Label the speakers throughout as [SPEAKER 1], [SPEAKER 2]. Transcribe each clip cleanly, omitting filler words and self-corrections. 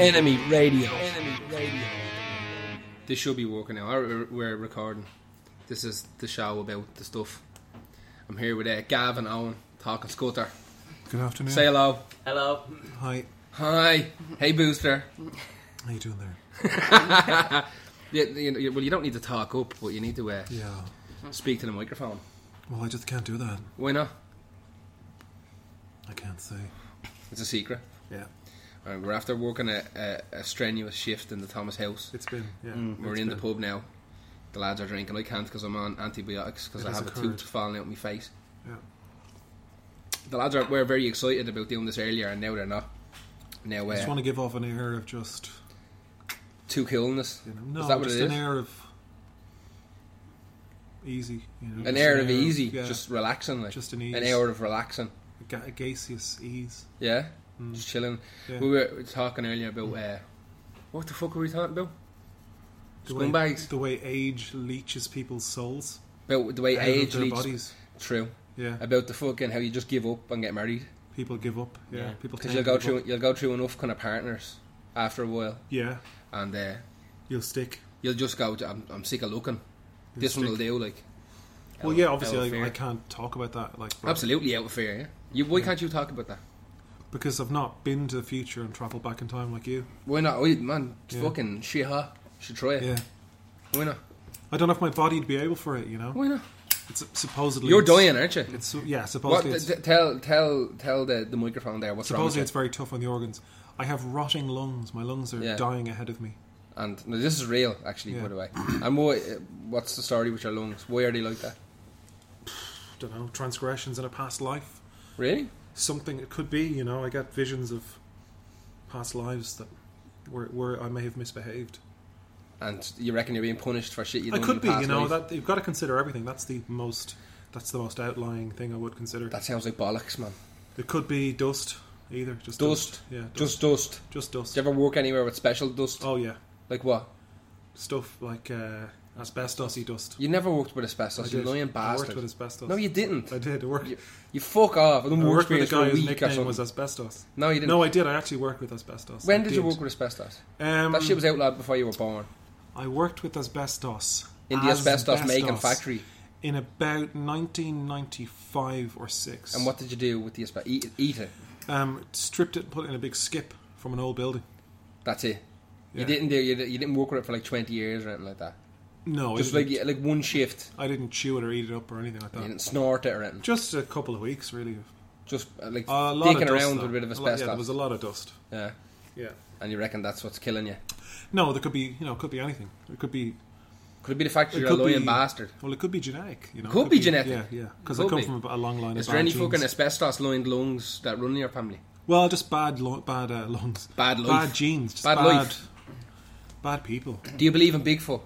[SPEAKER 1] Enemy Radio. This should be working now. We're recording. This is the show about the stuff. I'm here with Gav and Owen talking Scooter.
[SPEAKER 2] Good afternoon.
[SPEAKER 1] Say hello.
[SPEAKER 3] Hello.
[SPEAKER 2] Hi.
[SPEAKER 1] Hi. Hey, Booster.
[SPEAKER 2] How you doing there?
[SPEAKER 1] Well, you don't need to talk up, but you need to speak to the microphone.
[SPEAKER 2] Well, I just can't do that.
[SPEAKER 1] Why not?
[SPEAKER 2] I can't say.
[SPEAKER 1] It's a secret.
[SPEAKER 2] Yeah.
[SPEAKER 1] We're after working a strenuous shift in the Thomas house.
[SPEAKER 2] It's been, yeah.
[SPEAKER 1] We're in the pub now. The lads are drinking. I can't because I'm on antibiotics because I have a tooth falling out of my face.
[SPEAKER 2] Yeah.
[SPEAKER 1] The lads were very excited about doing this earlier, and now they're not. Now,
[SPEAKER 2] I just want to give off an air of just...
[SPEAKER 1] too coolness.
[SPEAKER 2] No,
[SPEAKER 1] is that what
[SPEAKER 2] just
[SPEAKER 1] it is?
[SPEAKER 2] an air of easy.
[SPEAKER 1] An air of easy, just relaxing. Like.
[SPEAKER 2] Just an ease.
[SPEAKER 1] An air of relaxing.
[SPEAKER 2] A gaseous ease.
[SPEAKER 1] Yeah? Just chilling.
[SPEAKER 2] Yeah.
[SPEAKER 1] We were talking earlier about... what the fuck were we talking about? Scumbags.
[SPEAKER 2] The way age leeches people's souls.
[SPEAKER 1] About the way age
[SPEAKER 2] their
[SPEAKER 1] leaches...
[SPEAKER 2] bodies.
[SPEAKER 1] True.
[SPEAKER 2] Yeah.
[SPEAKER 1] About the fucking... how you just give up and get married.
[SPEAKER 2] People give up. Yeah. People
[SPEAKER 1] because you'll go through enough kind of partners after a while.
[SPEAKER 2] Yeah.
[SPEAKER 1] And
[SPEAKER 2] you'll stick.
[SPEAKER 1] You'll just go I'm sick of looking. This one will do, like.
[SPEAKER 2] Well, yeah, obviously I can't talk about that. Like,
[SPEAKER 1] absolutely out of fear, yeah. Why can't you talk about that?
[SPEAKER 2] Because I've not been to the future and travelled back in time like you.
[SPEAKER 1] Why not? Man, it's fucking shit hot. Should try it.
[SPEAKER 2] Yeah.
[SPEAKER 1] Why not?
[SPEAKER 2] I don't know if my body'd be able for it, you know.
[SPEAKER 1] Why not?
[SPEAKER 2] It's supposedly...
[SPEAKER 1] You're dying, aren't you?
[SPEAKER 2] Supposedly
[SPEAKER 1] tell the microphone there what's wrong with you.
[SPEAKER 2] Supposedly it's very tough on the organs. I have rotting lungs. My lungs are dying ahead of me.
[SPEAKER 1] And no, this is real, actually, by the way. And what's the story with your lungs? Why are they like that?
[SPEAKER 2] Don't know. Transgressions in a past life.
[SPEAKER 1] Really?
[SPEAKER 2] Something it could be. You know, I get visions of past lives that where I may have misbehaved. And
[SPEAKER 1] you reckon you're being punished for shit you done?
[SPEAKER 2] I could be. You know,
[SPEAKER 1] life?
[SPEAKER 2] that you've got to consider everything. That's the most outlying thing I would consider.
[SPEAKER 1] That sounds like bollocks, man.
[SPEAKER 2] It could be dust. Either just
[SPEAKER 1] dust.
[SPEAKER 2] Yeah,
[SPEAKER 1] just dust.
[SPEAKER 2] Just dust.
[SPEAKER 1] Do you ever work anywhere with special dust?
[SPEAKER 2] Oh yeah.
[SPEAKER 1] Like what?
[SPEAKER 2] Stuff like asbestos-y dust.
[SPEAKER 1] You never worked with asbestos, you lying bastard.
[SPEAKER 2] I worked with asbestos.
[SPEAKER 1] No, you didn't.
[SPEAKER 2] I did. I worked.
[SPEAKER 1] You fuck off. I
[SPEAKER 2] worked with a guy whose nickname was asbestos.
[SPEAKER 1] No, you didn't.
[SPEAKER 2] No, I did. I actually worked with asbestos.
[SPEAKER 1] When did you work with asbestos? That shit was outlawed before you were born.
[SPEAKER 2] I worked with asbestos
[SPEAKER 1] in the asbestos making factory
[SPEAKER 2] in about 1995 or 6.
[SPEAKER 1] And what did you do with the asbestos? Eat it.
[SPEAKER 2] Stripped it and put it in a big skip from an old building.
[SPEAKER 1] That's it.
[SPEAKER 2] Yeah.
[SPEAKER 1] You didn't work with it for like 20 years or anything like that.
[SPEAKER 2] No,
[SPEAKER 1] just like one shift.
[SPEAKER 2] I didn't chew it or eat it up or anything like that.
[SPEAKER 1] You didn't snort it or anything.
[SPEAKER 2] Just a couple of weeks, really.
[SPEAKER 1] Just like dicking around with a bit of asbestos.
[SPEAKER 2] There was a lot of dust.
[SPEAKER 1] Yeah.
[SPEAKER 2] Yeah.
[SPEAKER 1] And you reckon that's what's killing you?
[SPEAKER 2] No, there could be. It could be anything. It could be.
[SPEAKER 1] Could it be the fact that you're a lying bastard?
[SPEAKER 2] Well, it could be genetic. You know,
[SPEAKER 1] could be genetic.
[SPEAKER 2] Yeah. Because I come from a long line of bad genes.
[SPEAKER 1] Is there any fucking asbestos-lined lungs that run in your family?
[SPEAKER 2] Well, just bad lungs.
[SPEAKER 1] Bad life.
[SPEAKER 2] Bad genes. Just
[SPEAKER 1] bad life.
[SPEAKER 2] Bad people.
[SPEAKER 1] Do you believe in Bigfoot?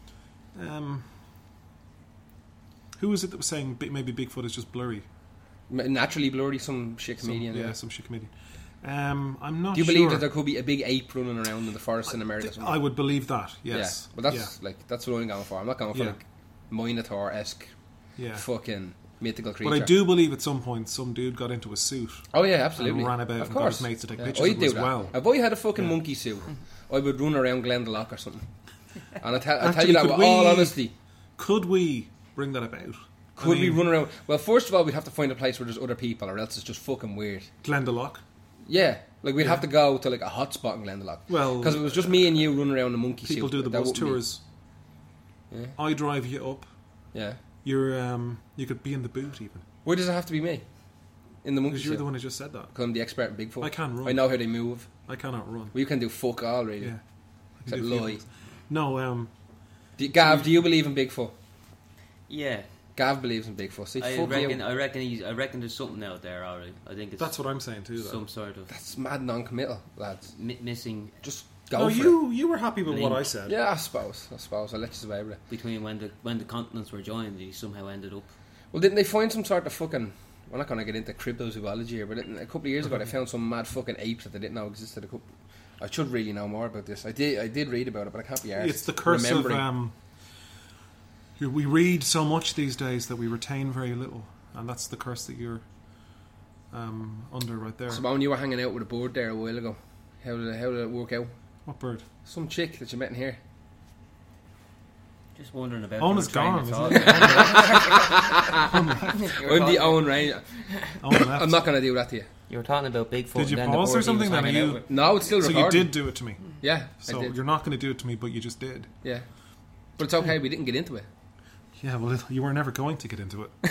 [SPEAKER 2] Who was it that was saying maybe Bigfoot is just blurry?
[SPEAKER 1] Naturally blurry, some shit comedian.
[SPEAKER 2] Some shit comedian. I'm not sure.
[SPEAKER 1] Do you believe that there could be a big ape running around in the forest in America?
[SPEAKER 2] I would believe that, yes.
[SPEAKER 1] Yeah, but that's what I'm going for. I'm not going for like Minotaur-esque fucking mythical creature.
[SPEAKER 2] But I do believe at some point some dude got into a suit.
[SPEAKER 1] Oh yeah, absolutely.
[SPEAKER 2] And ran about and got his mates to take pictures
[SPEAKER 1] I'd
[SPEAKER 2] of him
[SPEAKER 1] do
[SPEAKER 2] as
[SPEAKER 1] that.
[SPEAKER 2] well.
[SPEAKER 1] If I had a fucking monkey suit, I would run around Glendalough or something. And I tell you that with all honesty.
[SPEAKER 2] Could we bring that about?
[SPEAKER 1] Could we run around? Well, first of all, we'd have to find a place where there's other people, or else it's just fucking weird.
[SPEAKER 2] Glendalough?
[SPEAKER 1] Yeah. Like, we'd have to go to like a hot spot in Glendalough.
[SPEAKER 2] Well,
[SPEAKER 1] because if it was just me and you running around in a monkey suit.
[SPEAKER 2] People do the bus tours.
[SPEAKER 1] Yeah.
[SPEAKER 2] I drive you up.
[SPEAKER 1] Yeah.
[SPEAKER 2] You could be in the boot even.
[SPEAKER 1] Why does it have to be me? In the monkey suit?
[SPEAKER 2] Because you're the one who just said that.
[SPEAKER 1] Because I'm the expert in Bigfoot.
[SPEAKER 2] I can run.
[SPEAKER 1] I know how they move.
[SPEAKER 2] I cannot run.
[SPEAKER 1] Well, you can do fuck all, really.
[SPEAKER 2] Yeah.
[SPEAKER 1] Except lie.
[SPEAKER 2] No,
[SPEAKER 1] Gav, do you believe in Bigfoot?
[SPEAKER 3] Yeah.
[SPEAKER 1] Gav believes in Bigfoot. See,
[SPEAKER 3] I reckon there's something out there, alright. I think
[SPEAKER 2] that's what I'm saying too.
[SPEAKER 3] Some sort of.
[SPEAKER 1] That's mad non-committal, lads.
[SPEAKER 3] Missing.
[SPEAKER 1] Just go for it.
[SPEAKER 2] You were happy with what I said.
[SPEAKER 1] Yeah, I suppose. I'll let you survive it.
[SPEAKER 3] Between when the continents were joined, they somehow ended up.
[SPEAKER 1] Well, didn't they find some sort of fucking? We're not going to get into cryptozoology here, but a couple of years ago they found some mad fucking apes that they didn't know existed. I should really know more about this. I did read about it, but I can't be arsed.
[SPEAKER 2] It's the curse of we read so much these days that we retain very little, and that's the curse that you're under right there.
[SPEAKER 1] So when you were hanging out with a bird there a while ago, How did it work out?
[SPEAKER 2] What bird?
[SPEAKER 1] Some chick that you met in here.
[SPEAKER 3] Just wondering about.
[SPEAKER 2] Owen
[SPEAKER 3] your
[SPEAKER 2] is
[SPEAKER 3] train
[SPEAKER 2] gone,
[SPEAKER 3] of
[SPEAKER 2] isn't
[SPEAKER 3] thought.
[SPEAKER 1] I'm the Owen Ranger.
[SPEAKER 2] Owen left.
[SPEAKER 1] I'm not going to do that to you.
[SPEAKER 3] You were talking about Bigfoot.
[SPEAKER 2] Did you
[SPEAKER 3] and then the
[SPEAKER 2] pause or
[SPEAKER 3] bird he was
[SPEAKER 2] something then? Are
[SPEAKER 3] hanging out
[SPEAKER 2] you-
[SPEAKER 3] with.
[SPEAKER 1] No, it's still
[SPEAKER 2] So
[SPEAKER 1] recording.
[SPEAKER 2] you did do it to me.
[SPEAKER 1] Yeah,
[SPEAKER 2] So
[SPEAKER 1] I did.
[SPEAKER 2] you're not going to do it to me, but you just did.
[SPEAKER 1] Yeah. But it's okay, we didn't get into it.
[SPEAKER 2] Yeah, well, you were never going to get into it.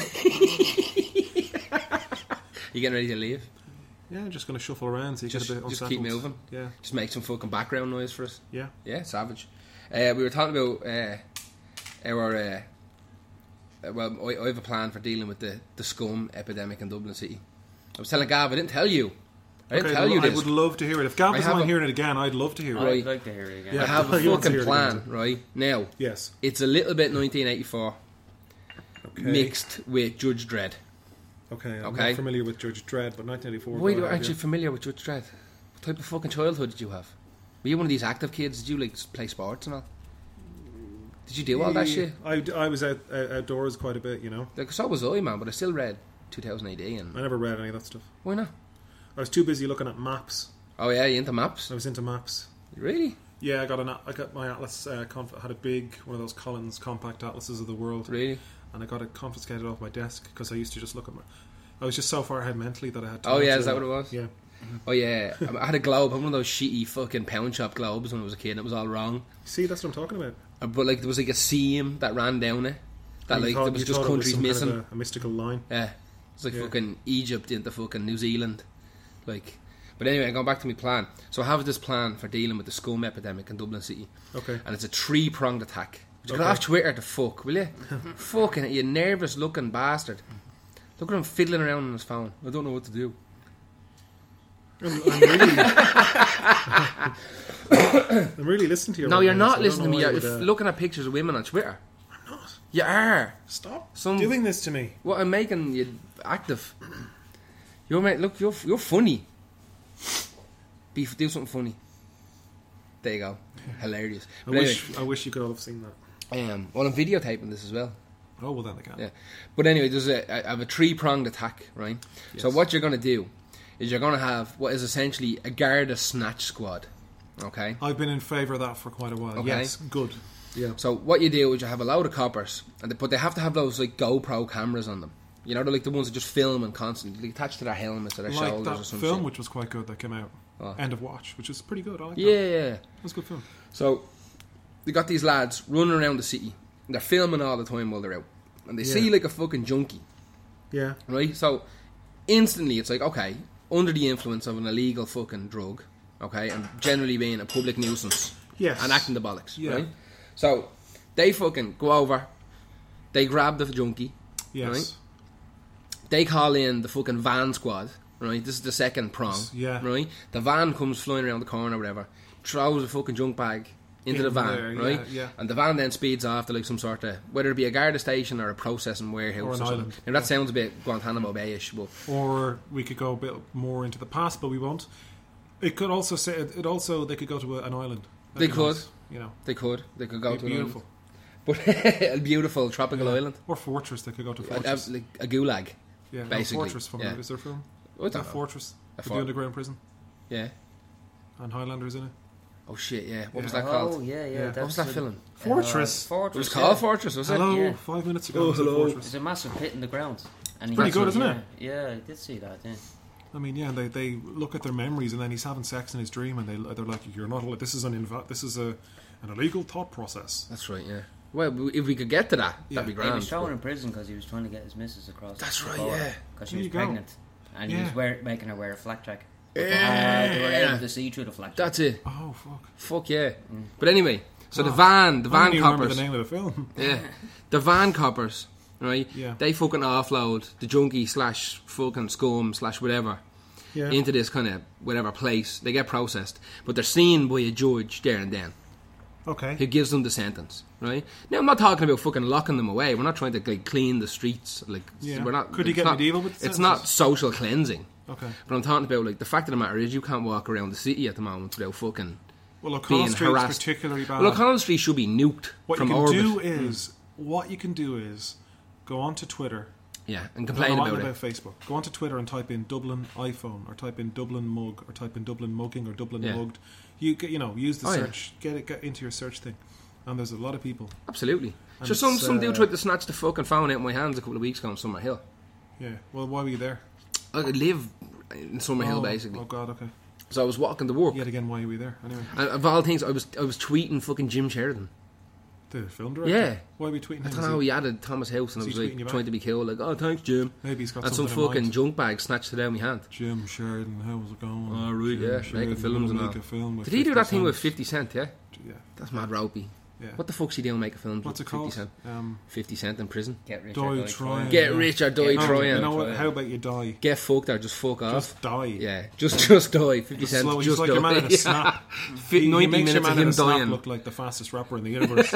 [SPEAKER 1] You getting ready to leave?
[SPEAKER 2] Yeah, just going to shuffle around so you
[SPEAKER 1] Just-
[SPEAKER 2] get a bit
[SPEAKER 1] just
[SPEAKER 2] unsettled.
[SPEAKER 1] keep moving.
[SPEAKER 2] Yeah,
[SPEAKER 1] Just make some fucking background noise for us.
[SPEAKER 2] yeah.
[SPEAKER 1] Yeah, savage. We were talking about our... well, I have a plan for dealing with the scum epidemic in Dublin City. I was telling Gav, I didn't tell you. I didn't tell you
[SPEAKER 2] I
[SPEAKER 1] this.
[SPEAKER 2] would love to hear it. If Gav
[SPEAKER 1] I
[SPEAKER 2] doesn't
[SPEAKER 1] have
[SPEAKER 2] mind
[SPEAKER 1] a-
[SPEAKER 2] hearing it again, I'd love to hear it.
[SPEAKER 1] Right.
[SPEAKER 3] I'd like to hear it again.
[SPEAKER 2] Yeah.
[SPEAKER 1] I have a
[SPEAKER 2] He wants to
[SPEAKER 1] fucking
[SPEAKER 2] hear it
[SPEAKER 1] plan,
[SPEAKER 2] again.
[SPEAKER 1] right? Now,
[SPEAKER 2] Yes.
[SPEAKER 1] it's a little bit 1984
[SPEAKER 2] Okay.
[SPEAKER 1] mixed with Judge Dredd.
[SPEAKER 2] Okay, I'm
[SPEAKER 1] Okay.
[SPEAKER 2] not familiar with Judge Dredd, but 1984.
[SPEAKER 1] Why
[SPEAKER 2] go ahead,
[SPEAKER 1] aren't you familiar with Judge Dredd? What type of fucking childhood did you have? Were you one of these active kids? Did you like play sports and all? Did you do all that shit?
[SPEAKER 2] I was outdoors quite a bit, you know.
[SPEAKER 1] Like, so was I, man, but I still read 2000 AD and...
[SPEAKER 2] I never read any of that stuff.
[SPEAKER 1] Why not?
[SPEAKER 2] I was too busy looking at maps.
[SPEAKER 1] Oh yeah, you into maps?
[SPEAKER 2] I was into maps.
[SPEAKER 1] Really?
[SPEAKER 2] Yeah, I got my atlas. I had a big one of those Collins compact atlases of the world,
[SPEAKER 1] Really?
[SPEAKER 2] and I got it confiscated off my desk because I used to just look at my. I was just so far ahead mentally that I had.
[SPEAKER 1] Oh
[SPEAKER 2] time
[SPEAKER 1] yeah,
[SPEAKER 2] to-
[SPEAKER 1] is that what it was?
[SPEAKER 2] Yeah.
[SPEAKER 1] Oh yeah, I had a globe. I had one of those shitty fucking pound shop globes when I was a kid. And it was all wrong.
[SPEAKER 2] See, that's what I'm talking about.
[SPEAKER 1] But like there was like a seam that ran down it. That
[SPEAKER 2] You
[SPEAKER 1] like
[SPEAKER 2] thought-
[SPEAKER 1] there was
[SPEAKER 2] you
[SPEAKER 1] just
[SPEAKER 2] thought it
[SPEAKER 1] countries
[SPEAKER 2] some kind
[SPEAKER 1] missing.
[SPEAKER 2] of a mystical line.
[SPEAKER 1] Yeah, it's like
[SPEAKER 2] Yeah.
[SPEAKER 1] fucking Egypt into fucking New Zealand. Like, but anyway, going back to my plan. So I have this plan for dealing with the scum epidemic in Dublin City,
[SPEAKER 2] Okay.
[SPEAKER 1] and it's a 3-pronged attack. Would you
[SPEAKER 2] Okay.
[SPEAKER 1] get off Twitter to fuck, will you? Fucking, you nervous looking bastard. Look at him fiddling around on his phone. I don't know what to do.
[SPEAKER 2] I'm really, I'm really listening to you.
[SPEAKER 1] No,
[SPEAKER 2] right
[SPEAKER 1] you're
[SPEAKER 2] now,
[SPEAKER 1] not
[SPEAKER 2] so I
[SPEAKER 1] listening to
[SPEAKER 2] don't
[SPEAKER 1] me.
[SPEAKER 2] know
[SPEAKER 1] You're
[SPEAKER 2] why I would,
[SPEAKER 1] looking at pictures of women on Twitter.
[SPEAKER 2] I'm not.
[SPEAKER 1] You are.
[SPEAKER 2] Stop
[SPEAKER 1] Some-
[SPEAKER 2] doing this to me.
[SPEAKER 1] What I'm making you active. Look, you're funny. Do something funny. There you go. Hilarious.
[SPEAKER 2] I
[SPEAKER 1] But anyway,
[SPEAKER 2] wish you could all have seen that.
[SPEAKER 1] well, I'm videotaping this as well.
[SPEAKER 2] Oh well, then I can.
[SPEAKER 1] Yeah. But anyway, I have a 3-pronged attack, right? So
[SPEAKER 2] Yes.
[SPEAKER 1] what you're going to do is you're going to have what is essentially a Garda snatch squad. Okay?
[SPEAKER 2] I've been in favour of that for quite a while.
[SPEAKER 1] Okay.
[SPEAKER 2] Yes, good. Yeah.
[SPEAKER 1] So what you do is you have a load of coppers, but they have to have those like GoPro cameras on them. You know, they're like the ones that just film and constantly attached to their helmets or their
[SPEAKER 2] Like
[SPEAKER 1] shoulders
[SPEAKER 2] that
[SPEAKER 1] or some
[SPEAKER 2] film,
[SPEAKER 1] shit.
[SPEAKER 2] which was quite good, that came out.
[SPEAKER 1] Oh.
[SPEAKER 2] End of Watch, which is pretty good. I like that.
[SPEAKER 1] Yeah.
[SPEAKER 2] It was a good film.
[SPEAKER 1] So they got these lads running around the city. And they're filming all the time while they're out, and they see
[SPEAKER 2] Yeah.
[SPEAKER 1] like a fucking junkie,
[SPEAKER 2] Yeah.
[SPEAKER 1] right? So instantly it's like, okay, under the influence of an illegal fucking drug, okay, and generally being a public nuisance,
[SPEAKER 2] Yes.
[SPEAKER 1] and acting the bollocks,
[SPEAKER 2] Yeah.
[SPEAKER 1] right? So they fucking go over, they grab the junkie,
[SPEAKER 2] Yes.
[SPEAKER 1] right? They call in the fucking van squad, right? This is the second prong,
[SPEAKER 2] Yeah.
[SPEAKER 1] right? The van comes flying around the corner or whatever, throws a fucking junk bag into
[SPEAKER 2] In
[SPEAKER 1] the van,
[SPEAKER 2] there, yeah,
[SPEAKER 1] right?
[SPEAKER 2] yeah.
[SPEAKER 1] And the van then speeds off to like some sort of, whether it be a Garda station or a processing warehouse
[SPEAKER 2] Or
[SPEAKER 1] or,
[SPEAKER 2] an
[SPEAKER 1] something.
[SPEAKER 2] island,
[SPEAKER 1] Now that
[SPEAKER 2] yeah.
[SPEAKER 1] sounds a bit Guantanamo Bay-ish, but
[SPEAKER 2] Or we could go a bit more into the past, but we won't. It could also say it. Also, they could go to an island.
[SPEAKER 1] They
[SPEAKER 2] That'd be
[SPEAKER 1] could.
[SPEAKER 2] nice, you know,
[SPEAKER 1] they could go
[SPEAKER 2] It'd
[SPEAKER 1] to
[SPEAKER 2] be
[SPEAKER 1] an
[SPEAKER 2] beautiful.
[SPEAKER 1] island. But a beautiful tropical
[SPEAKER 2] Yeah.
[SPEAKER 1] island,
[SPEAKER 2] Or Fortress. They could go to Fortress.
[SPEAKER 1] like a gulag.
[SPEAKER 2] Yeah,
[SPEAKER 1] basically,
[SPEAKER 2] Fortress from
[SPEAKER 1] yeah.
[SPEAKER 2] Is there a film?
[SPEAKER 1] I don't know.
[SPEAKER 2] Fortress.
[SPEAKER 1] A
[SPEAKER 2] With
[SPEAKER 1] for-
[SPEAKER 2] the underground prison
[SPEAKER 1] Yeah.
[SPEAKER 2] and Highlanders in it.
[SPEAKER 1] Oh shit, yeah. What was
[SPEAKER 2] Yeah.
[SPEAKER 1] that called?
[SPEAKER 3] Oh, yeah, yeah.
[SPEAKER 2] Yeah.
[SPEAKER 1] What
[SPEAKER 3] That's
[SPEAKER 1] was that
[SPEAKER 3] the-
[SPEAKER 1] film?
[SPEAKER 2] Fortress.
[SPEAKER 1] It
[SPEAKER 3] Fortress.
[SPEAKER 1] was called
[SPEAKER 3] yeah.
[SPEAKER 1] Fortress, was
[SPEAKER 2] Hello.
[SPEAKER 3] Yeah.
[SPEAKER 2] 5 minutes ago.
[SPEAKER 1] Oh,
[SPEAKER 2] it was
[SPEAKER 1] hello.
[SPEAKER 2] Fortress.
[SPEAKER 3] It's a massive pit in the ground. And he
[SPEAKER 2] Pretty
[SPEAKER 3] has
[SPEAKER 2] good,
[SPEAKER 3] to-
[SPEAKER 2] isn't
[SPEAKER 3] yeah.
[SPEAKER 2] it?
[SPEAKER 3] Yeah, I did see that. Yeah.
[SPEAKER 2] I mean, yeah, they look at their memories, and then he's having sex in his dream, and they're like, "You're not. This is an illegal thought process."
[SPEAKER 1] That's right, yeah. Well, if we could get to that,
[SPEAKER 2] Yeah.
[SPEAKER 1] that'd be
[SPEAKER 3] He
[SPEAKER 1] grand.
[SPEAKER 3] was thrown in prison because he was trying to get his missus across.
[SPEAKER 1] That's
[SPEAKER 3] the
[SPEAKER 1] right,
[SPEAKER 3] border,
[SPEAKER 1] yeah.
[SPEAKER 3] Because she
[SPEAKER 2] There
[SPEAKER 3] was
[SPEAKER 2] you go.
[SPEAKER 3] pregnant, and he
[SPEAKER 2] Yeah.
[SPEAKER 3] was making her wear a flak jacket.
[SPEAKER 1] Yeah.
[SPEAKER 3] They were able to see through the flak jacket.
[SPEAKER 1] That's it.
[SPEAKER 2] Oh fuck!
[SPEAKER 1] Fuck yeah. But anyway, so the
[SPEAKER 2] Oh,
[SPEAKER 1] van
[SPEAKER 2] I don't even remember
[SPEAKER 1] coppers.
[SPEAKER 2] the name of the film.
[SPEAKER 1] Yeah. The van coppers, right?
[SPEAKER 2] Yeah.
[SPEAKER 1] They fucking offload the junkie / fucking scum / whatever
[SPEAKER 2] Yeah.
[SPEAKER 1] into this kind of whatever place. They get processed. But they're seen by a judge there and then
[SPEAKER 2] Okay.
[SPEAKER 1] who gives them the sentence, right? Now, I'm not talking about fucking locking them away. We're not trying to like clean the streets. Like,
[SPEAKER 2] Yeah.
[SPEAKER 1] we're not.
[SPEAKER 2] Could he
[SPEAKER 1] it's
[SPEAKER 2] get
[SPEAKER 1] not-
[SPEAKER 2] medieval with the
[SPEAKER 1] It's not
[SPEAKER 2] sentences?
[SPEAKER 1] social cleansing.
[SPEAKER 2] Okay.
[SPEAKER 1] But I'm talking about, like, the fact of the matter is you can't walk around the city at the moment without fucking
[SPEAKER 2] Well, O'Connell
[SPEAKER 1] being
[SPEAKER 2] Street is
[SPEAKER 1] harassed.
[SPEAKER 2] particularly bad.
[SPEAKER 1] Well, O'Connell Street should be nuked
[SPEAKER 2] what
[SPEAKER 1] from
[SPEAKER 2] you can
[SPEAKER 1] orbit.
[SPEAKER 2] do is go onto Twitter,
[SPEAKER 1] Yeah, and
[SPEAKER 2] I
[SPEAKER 1] complain
[SPEAKER 2] don't know
[SPEAKER 1] about
[SPEAKER 2] anything
[SPEAKER 1] it.
[SPEAKER 2] about Facebook. Go onto Twitter and type in Dublin iPhone, or type in Dublin mug, or type in Dublin mugging, or Dublin
[SPEAKER 1] Yeah.
[SPEAKER 2] mugged. You know, use the
[SPEAKER 1] Oh, yeah.
[SPEAKER 2] search. Get into your search thing, and there's a lot of people.
[SPEAKER 1] Absolutely.
[SPEAKER 2] And
[SPEAKER 1] So some
[SPEAKER 2] it's,
[SPEAKER 1] dude tried to snatch the fucking phone out of my hands a couple of weeks ago on Summer Hill.
[SPEAKER 2] Yeah. Well, why were you there?
[SPEAKER 1] I live in Summer Hill, basically.
[SPEAKER 2] Oh God. Okay.
[SPEAKER 1] So I was walking to work.
[SPEAKER 2] Yet again, why were we there? Anyway,
[SPEAKER 1] And of all things, I was tweeting fucking Jim Sheridan.
[SPEAKER 2] the film director.
[SPEAKER 1] Yeah.
[SPEAKER 2] Why are we tweeting
[SPEAKER 1] I
[SPEAKER 2] him?
[SPEAKER 1] don't know, he added Thomas House and I
[SPEAKER 2] Is
[SPEAKER 1] was
[SPEAKER 2] he
[SPEAKER 1] like
[SPEAKER 2] tweeting you back?
[SPEAKER 1] trying to be cool, like, oh, thanks, Jim.
[SPEAKER 2] Maybe he's got
[SPEAKER 1] And some
[SPEAKER 2] something in
[SPEAKER 1] fucking
[SPEAKER 2] mind.
[SPEAKER 1] junk bag snatched it out of my hand.
[SPEAKER 2] Jim Sheridan, how's it going?
[SPEAKER 1] Oh, right,
[SPEAKER 2] Jim
[SPEAKER 1] yeah, making
[SPEAKER 2] Sheridan,
[SPEAKER 1] films and
[SPEAKER 2] make
[SPEAKER 1] all.
[SPEAKER 2] a film with
[SPEAKER 1] Did he do
[SPEAKER 2] 50
[SPEAKER 1] that thing with
[SPEAKER 2] Cent.
[SPEAKER 1] 50 Cent, yeah?
[SPEAKER 2] Yeah.
[SPEAKER 1] That's mad ropey.
[SPEAKER 2] Yeah.
[SPEAKER 1] What the fuck's he doing making films
[SPEAKER 2] What's it
[SPEAKER 1] with 50
[SPEAKER 2] called?
[SPEAKER 1] Cent? 50 Cent in prison.
[SPEAKER 3] Get rich
[SPEAKER 2] Die
[SPEAKER 3] or die
[SPEAKER 2] trying.
[SPEAKER 3] trying.
[SPEAKER 1] Get rich or die
[SPEAKER 2] No,
[SPEAKER 1] trying.
[SPEAKER 2] You know what? How about you die?
[SPEAKER 1] Get fucked or just fuck off.
[SPEAKER 2] Just die.
[SPEAKER 1] Yeah, just die. 50 Cent,
[SPEAKER 2] Slow, he's
[SPEAKER 1] just
[SPEAKER 2] like
[SPEAKER 1] die.
[SPEAKER 2] a man in a snap.
[SPEAKER 1] Fit 90
[SPEAKER 2] he makes
[SPEAKER 1] minutes
[SPEAKER 2] your man
[SPEAKER 1] of
[SPEAKER 2] in
[SPEAKER 1] him
[SPEAKER 2] a snap
[SPEAKER 1] dying.
[SPEAKER 2] look like the fastest rapper in the universe.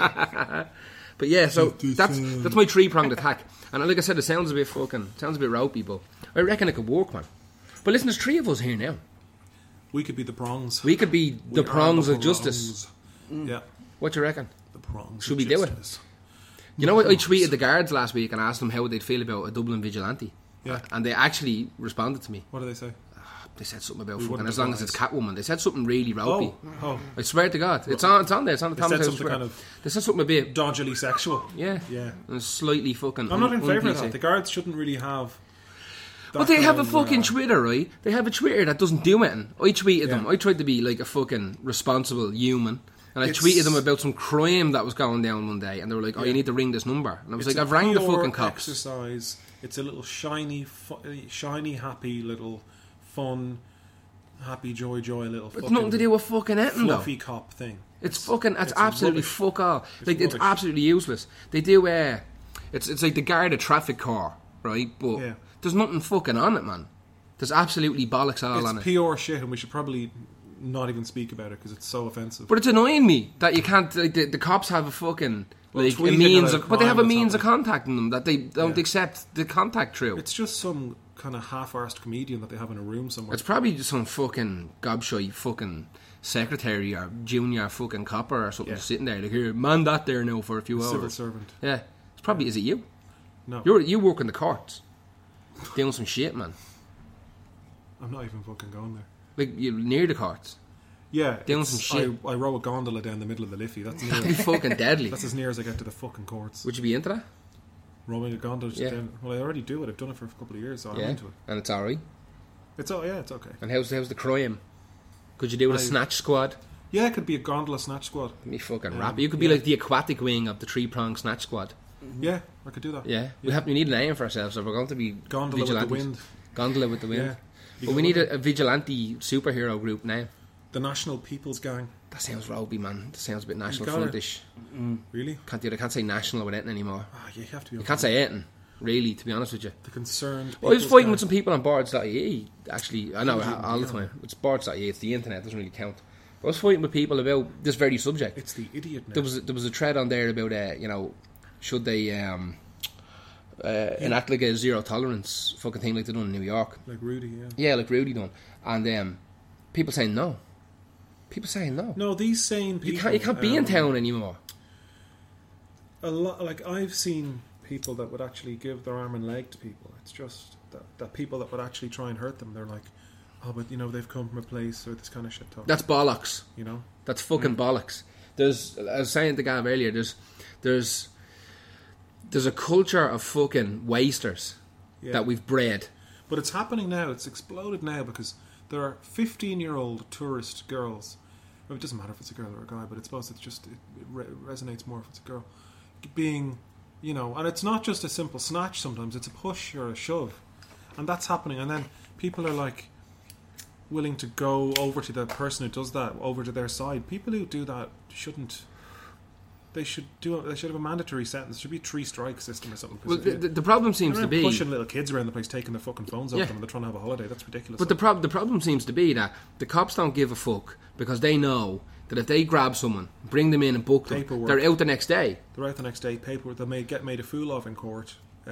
[SPEAKER 1] But yeah, so
[SPEAKER 2] 50
[SPEAKER 1] that's
[SPEAKER 2] Cent.
[SPEAKER 1] my three-pronged attack. And like I said, it sounds a bit ropey, but I reckon it could work, man. But listen, there's three of us here now.
[SPEAKER 2] We could be the prongs.
[SPEAKER 1] We could be the
[SPEAKER 2] We are
[SPEAKER 1] prongs
[SPEAKER 2] the
[SPEAKER 1] of justice.
[SPEAKER 2] prongs. Yeah,
[SPEAKER 1] What do you reckon?
[SPEAKER 2] the prongs.
[SPEAKER 1] Should
[SPEAKER 2] of
[SPEAKER 1] we do it?
[SPEAKER 2] justice.
[SPEAKER 1] You know what? I tweeted the guards last week and asked them how they'd feel about a Dublin vigilante.
[SPEAKER 2] Yeah.
[SPEAKER 1] And they actually responded to me.
[SPEAKER 2] What do they say?
[SPEAKER 1] They said something about
[SPEAKER 2] We
[SPEAKER 1] fucking
[SPEAKER 2] wouldn't
[SPEAKER 1] as long as it's
[SPEAKER 2] advise.
[SPEAKER 1] Catwoman. They said something really ropey.
[SPEAKER 2] Oh,
[SPEAKER 1] I swear to God. It's on there. It's on the
[SPEAKER 2] They
[SPEAKER 1] Thomas
[SPEAKER 2] said
[SPEAKER 1] House
[SPEAKER 2] something
[SPEAKER 1] Square.
[SPEAKER 2] kind of
[SPEAKER 1] They said something a bit...
[SPEAKER 2] dodgily sexual.
[SPEAKER 1] Yeah.
[SPEAKER 2] Yeah.
[SPEAKER 1] And slightly fucking...
[SPEAKER 2] I'm not in favour of
[SPEAKER 1] un-PC.
[SPEAKER 2] that. The guards shouldn't really have. that
[SPEAKER 1] But they have a
[SPEAKER 2] kind of,
[SPEAKER 1] fucking Twitter, right? They have a Twitter that doesn't do anything. I tweeted them. I tried to be like a fucking responsible human. And I
[SPEAKER 2] It's-
[SPEAKER 1] tweeted them about some crime that was going down one day. And they were like, oh, you need to ring this number. And I was
[SPEAKER 2] It's
[SPEAKER 1] like,
[SPEAKER 2] a
[SPEAKER 1] I've rang the
[SPEAKER 2] pure
[SPEAKER 1] fucking cops.
[SPEAKER 2] Exercise. It's a little shiny, happy little fun, happy joy little.
[SPEAKER 1] It's
[SPEAKER 2] fucking
[SPEAKER 1] nothing to do with fucking anything, though.
[SPEAKER 2] fluffy cop thing.
[SPEAKER 1] It's fucking... It's
[SPEAKER 2] it's
[SPEAKER 1] absolutely
[SPEAKER 2] rubbish.
[SPEAKER 1] fuck all. Like, it's
[SPEAKER 2] rubbish.
[SPEAKER 1] absolutely useless. They do... It's like the Garda traffic car, right? But
[SPEAKER 2] Yeah.
[SPEAKER 1] there's nothing fucking on it, man. There's absolutely bollocks all on
[SPEAKER 2] It's
[SPEAKER 1] it.
[SPEAKER 2] pure shit, and we should probably not even speak about it because it's so offensive.
[SPEAKER 1] But it's annoying me that you can't. Like, the cops have a fucking
[SPEAKER 2] Well,
[SPEAKER 1] like a
[SPEAKER 2] tweeting
[SPEAKER 1] means
[SPEAKER 2] about
[SPEAKER 1] of, but they have a
[SPEAKER 2] crime that's
[SPEAKER 1] means of contacting them that they don't
[SPEAKER 2] Yeah.
[SPEAKER 1] accept the contact through.
[SPEAKER 2] It's just some kind of half-arsed comedian that they have in a room somewhere.
[SPEAKER 1] It's probably just some fucking gobshite fucking secretary or junior fucking copper or something
[SPEAKER 2] Yeah.
[SPEAKER 1] sitting there like, here, man that there now for a few
[SPEAKER 2] Civil
[SPEAKER 1] hours.
[SPEAKER 2] servant.
[SPEAKER 1] Yeah, it's probably. Is it you?
[SPEAKER 2] No,
[SPEAKER 1] You work in the courts, doing some shit, man.
[SPEAKER 2] I'm not even fucking going there.
[SPEAKER 1] Like you're near the courts.
[SPEAKER 2] Yeah,
[SPEAKER 1] Doing
[SPEAKER 2] it's-
[SPEAKER 1] some shit.
[SPEAKER 2] I row a gondola down the middle of the Liffey. That's
[SPEAKER 1] That'd be
[SPEAKER 2] near,
[SPEAKER 1] fucking deadly.
[SPEAKER 2] that's as near as I get to the fucking courts.
[SPEAKER 1] Would you be into that?
[SPEAKER 2] Rowing a gondola.
[SPEAKER 1] Yeah.
[SPEAKER 2] Down, well, I already do it. I've done it for a couple of years, so I'm
[SPEAKER 1] Yeah,
[SPEAKER 2] into it.
[SPEAKER 1] and it's alright.
[SPEAKER 2] It's it's okay.
[SPEAKER 1] And how's the crime? Could you do a snatch squad?
[SPEAKER 2] Yeah, it could be a gondola snatch squad.
[SPEAKER 1] Me fucking rap. You could be
[SPEAKER 2] yeah.
[SPEAKER 1] like the aquatic wing of the three-prong snatch squad.
[SPEAKER 2] Yeah, I could do that.
[SPEAKER 1] Yeah. We need a name for ourselves, so we're going to be
[SPEAKER 2] Gondola with the
[SPEAKER 1] vigilantes.
[SPEAKER 2] wind.
[SPEAKER 1] Gondola with the wind.
[SPEAKER 2] Yeah.
[SPEAKER 1] But we need a vigilante superhero group name.
[SPEAKER 2] The National People's Gang.
[SPEAKER 1] That sounds ropey, man. That sounds a bit national
[SPEAKER 2] got it.
[SPEAKER 1] frontish.
[SPEAKER 2] Really?
[SPEAKER 1] I can't say national with anything anymore.
[SPEAKER 2] Ah, you have to be.
[SPEAKER 1] You can't say anything, really, to be honest with you.
[SPEAKER 2] The concerned.
[SPEAKER 1] Well, I was
[SPEAKER 2] People's
[SPEAKER 1] fighting
[SPEAKER 2] Gang.
[SPEAKER 1] with some people on boards.ie, actually. I know,
[SPEAKER 2] Shouldn't
[SPEAKER 1] all
[SPEAKER 2] be
[SPEAKER 1] the
[SPEAKER 2] on.
[SPEAKER 1] time. It's boards.ie, it's the internet, it doesn't really count. But I was fighting with people about this very subject.
[SPEAKER 2] It's the idiot now.
[SPEAKER 1] There was a thread on there about should they enact like a zero tolerance fucking thing like they done in New York.
[SPEAKER 2] Like Rudy, yeah.
[SPEAKER 1] Yeah, like Rudy done. And people saying no. People saying no.
[SPEAKER 2] No, these sane people.
[SPEAKER 1] You can't be in town anymore.
[SPEAKER 2] A lot, like I've seen people that would actually give their arm and leg to people. It's just that people that would actually try and hurt them. They're like, oh, but they've come from a place or this kind of shit talk.
[SPEAKER 1] That's bollocks.
[SPEAKER 2] You know.
[SPEAKER 1] That's fucking bollocks. There's, I was saying to Gav earlier, there's a culture of fucking wasters
[SPEAKER 2] Yeah.
[SPEAKER 1] that we've bred.
[SPEAKER 2] But it's happening now. It's exploded now because there are 15-year-old tourist girls. Well, it doesn't matter if it's a girl or a guy, but it's supposed it resonates more if it's a girl. Being, and it's not just a simple snatch sometimes. It's a push or a shove. And that's happening. And then people are like willing to go over to the person who does that, over to their side. People who do that shouldn't... They should have a mandatory sentence. There should be a 3-strike system or something. 'cause
[SPEAKER 1] Well,
[SPEAKER 2] if you-
[SPEAKER 1] the problem seems
[SPEAKER 2] they're
[SPEAKER 1] to be...
[SPEAKER 2] pushing little kids around the place, taking their fucking phones off
[SPEAKER 1] Yeah.
[SPEAKER 2] them, and they're trying to have a holiday. That's ridiculous.
[SPEAKER 1] But the problem seems to be that the cops don't give a fuck because they know that if they grab someone, bring them in and book them,
[SPEAKER 2] Paperwork.
[SPEAKER 1] they're out the next day.
[SPEAKER 2] They're out the next day. Paper they get made a fool of in court,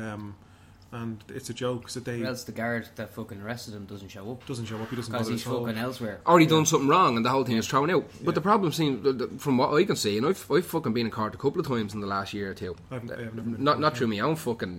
[SPEAKER 2] and it's a joke. So they
[SPEAKER 3] Or else the guard that fucking arrested him doesn't show up
[SPEAKER 2] doesn't show up. He doesn't
[SPEAKER 3] because
[SPEAKER 2] bother
[SPEAKER 3] he's
[SPEAKER 2] at all.
[SPEAKER 3] fucking elsewhere.
[SPEAKER 1] Already done something wrong and the whole thing is thrown out. But
[SPEAKER 2] Yeah.
[SPEAKER 1] the problem seems, from what I can see, and I've fucking been in court a couple of times in the last year or two.
[SPEAKER 2] I've never been.
[SPEAKER 1] Not through my own fucking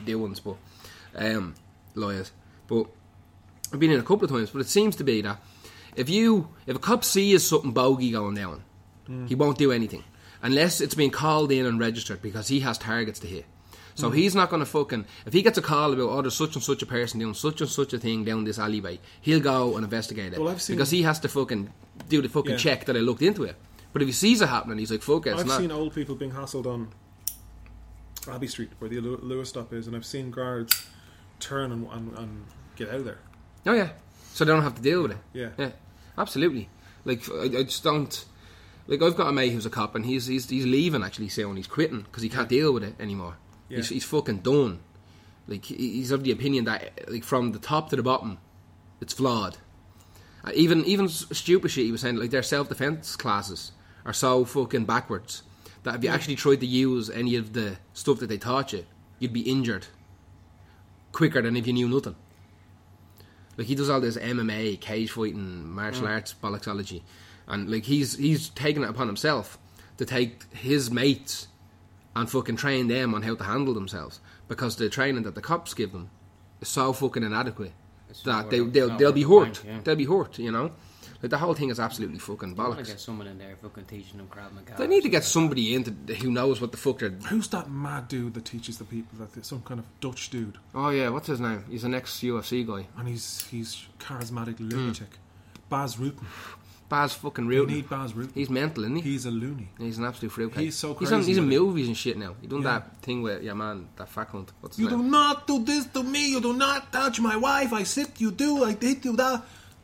[SPEAKER 1] doings, but lawyers. But I've been in a couple of times, but it seems to be that if a cop sees something bogey going down, he won't do anything unless it's been called in and registered because he has targets to hit. So he's not going to fucking... If he gets a call about, oh, there's such and such a person doing such and such a thing down this alleyway, he'll go and investigate it.
[SPEAKER 2] Well, I've seen...
[SPEAKER 1] Because he has to fucking do the fucking check that I looked into it. But if he sees it happening, he's like, fuck it,
[SPEAKER 2] I've seen old people being hassled on Abbey Street, where the Lewis stop is, and I've seen guards turn and get out of there.
[SPEAKER 1] Oh, yeah. So they don't have to deal with it.
[SPEAKER 2] Yeah.
[SPEAKER 1] Absolutely. Like, I just don't... Like, I've got a mate who's a cop, and he's leaving, actually, soon. He's quitting, because he can't deal with it anymore. Yeah. He's fucking done. Like, he's of the opinion that, like, from the top to the bottom, it's flawed. Even stupid shit he was saying, like, their self-defense classes are so fucking backwards that if you actually tried to use any of the stuff that they taught you, you'd be injured quicker than if you knew nothing. Like, he does all this MMA, cage fighting, martial arts, bollocksology, and like he's taken it upon himself to take his mates and fucking train them on how to handle themselves, because the training that the cops give them is so fucking inadequate that they'll be hurt. They'll be hurt, you know. Like, the whole thing is absolutely fucking bollocks.
[SPEAKER 3] I want to get someone in there fucking teaching them Krav Maga.
[SPEAKER 1] They need to get somebody in who knows what the fuck they're...
[SPEAKER 2] Who's that mad dude that teaches the people that some kind of Dutch dude?
[SPEAKER 1] Oh yeah, what's his name? He's an ex-UFC guy.
[SPEAKER 2] And he's charismatic lunatic. Baz Rutten.
[SPEAKER 1] Baz fucking Rutten.
[SPEAKER 2] You need Baz Rutten.
[SPEAKER 1] He's mental, isn't he?
[SPEAKER 2] He's a loony.
[SPEAKER 1] He's an absolute fruitcake.
[SPEAKER 2] He's so crazy.
[SPEAKER 1] He's in movies and shit now. He done that thing with your man, that fat cunt. What's his
[SPEAKER 2] name? Do not do this to me. You do not touch my wife. I sit, you do. I did do that.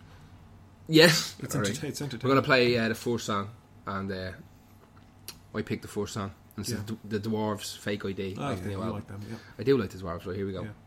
[SPEAKER 1] Yes.
[SPEAKER 2] It's entertaining.
[SPEAKER 1] We're going to play the first song, and I picked the first song. And it's the Dwarves' Fake ID.
[SPEAKER 2] Oh, yeah, I like them, yeah.
[SPEAKER 1] I do like the Dwarves, right? Here we go.
[SPEAKER 2] Yeah.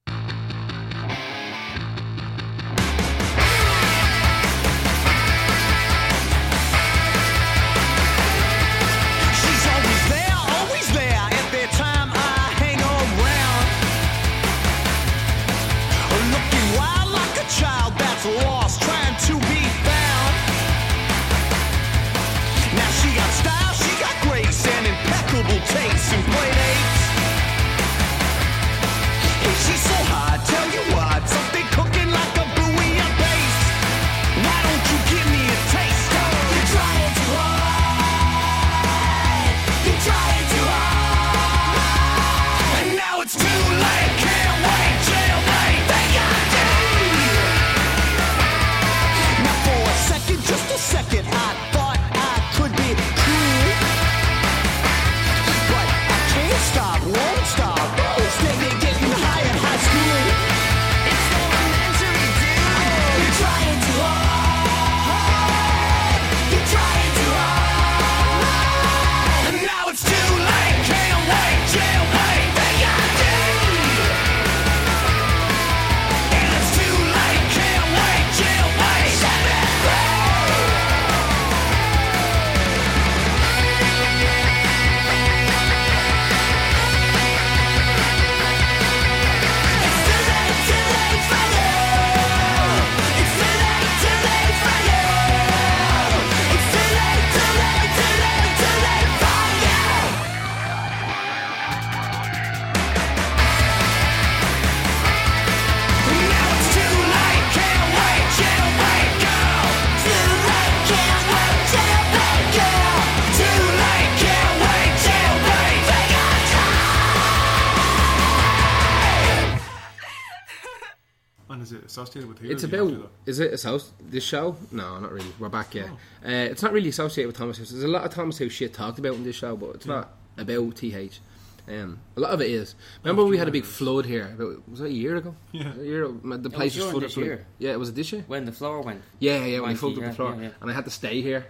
[SPEAKER 2] Associated with
[SPEAKER 1] it's about... Is it this show? No, not really. We're back, yeah. Oh. It's not really associated with Thomas House. There's a lot of Thomas House shit talked about in this show, but it's not about TH. A lot of it is. Remember we had a big flood here? Was that a year ago?
[SPEAKER 2] Yeah.
[SPEAKER 1] A year ago? The place was flooded.
[SPEAKER 3] This year.
[SPEAKER 1] Yeah, was it this year?
[SPEAKER 3] When the floor went.
[SPEAKER 1] Yeah, when we flooded the floor.
[SPEAKER 3] Yeah.
[SPEAKER 1] And I had to stay here.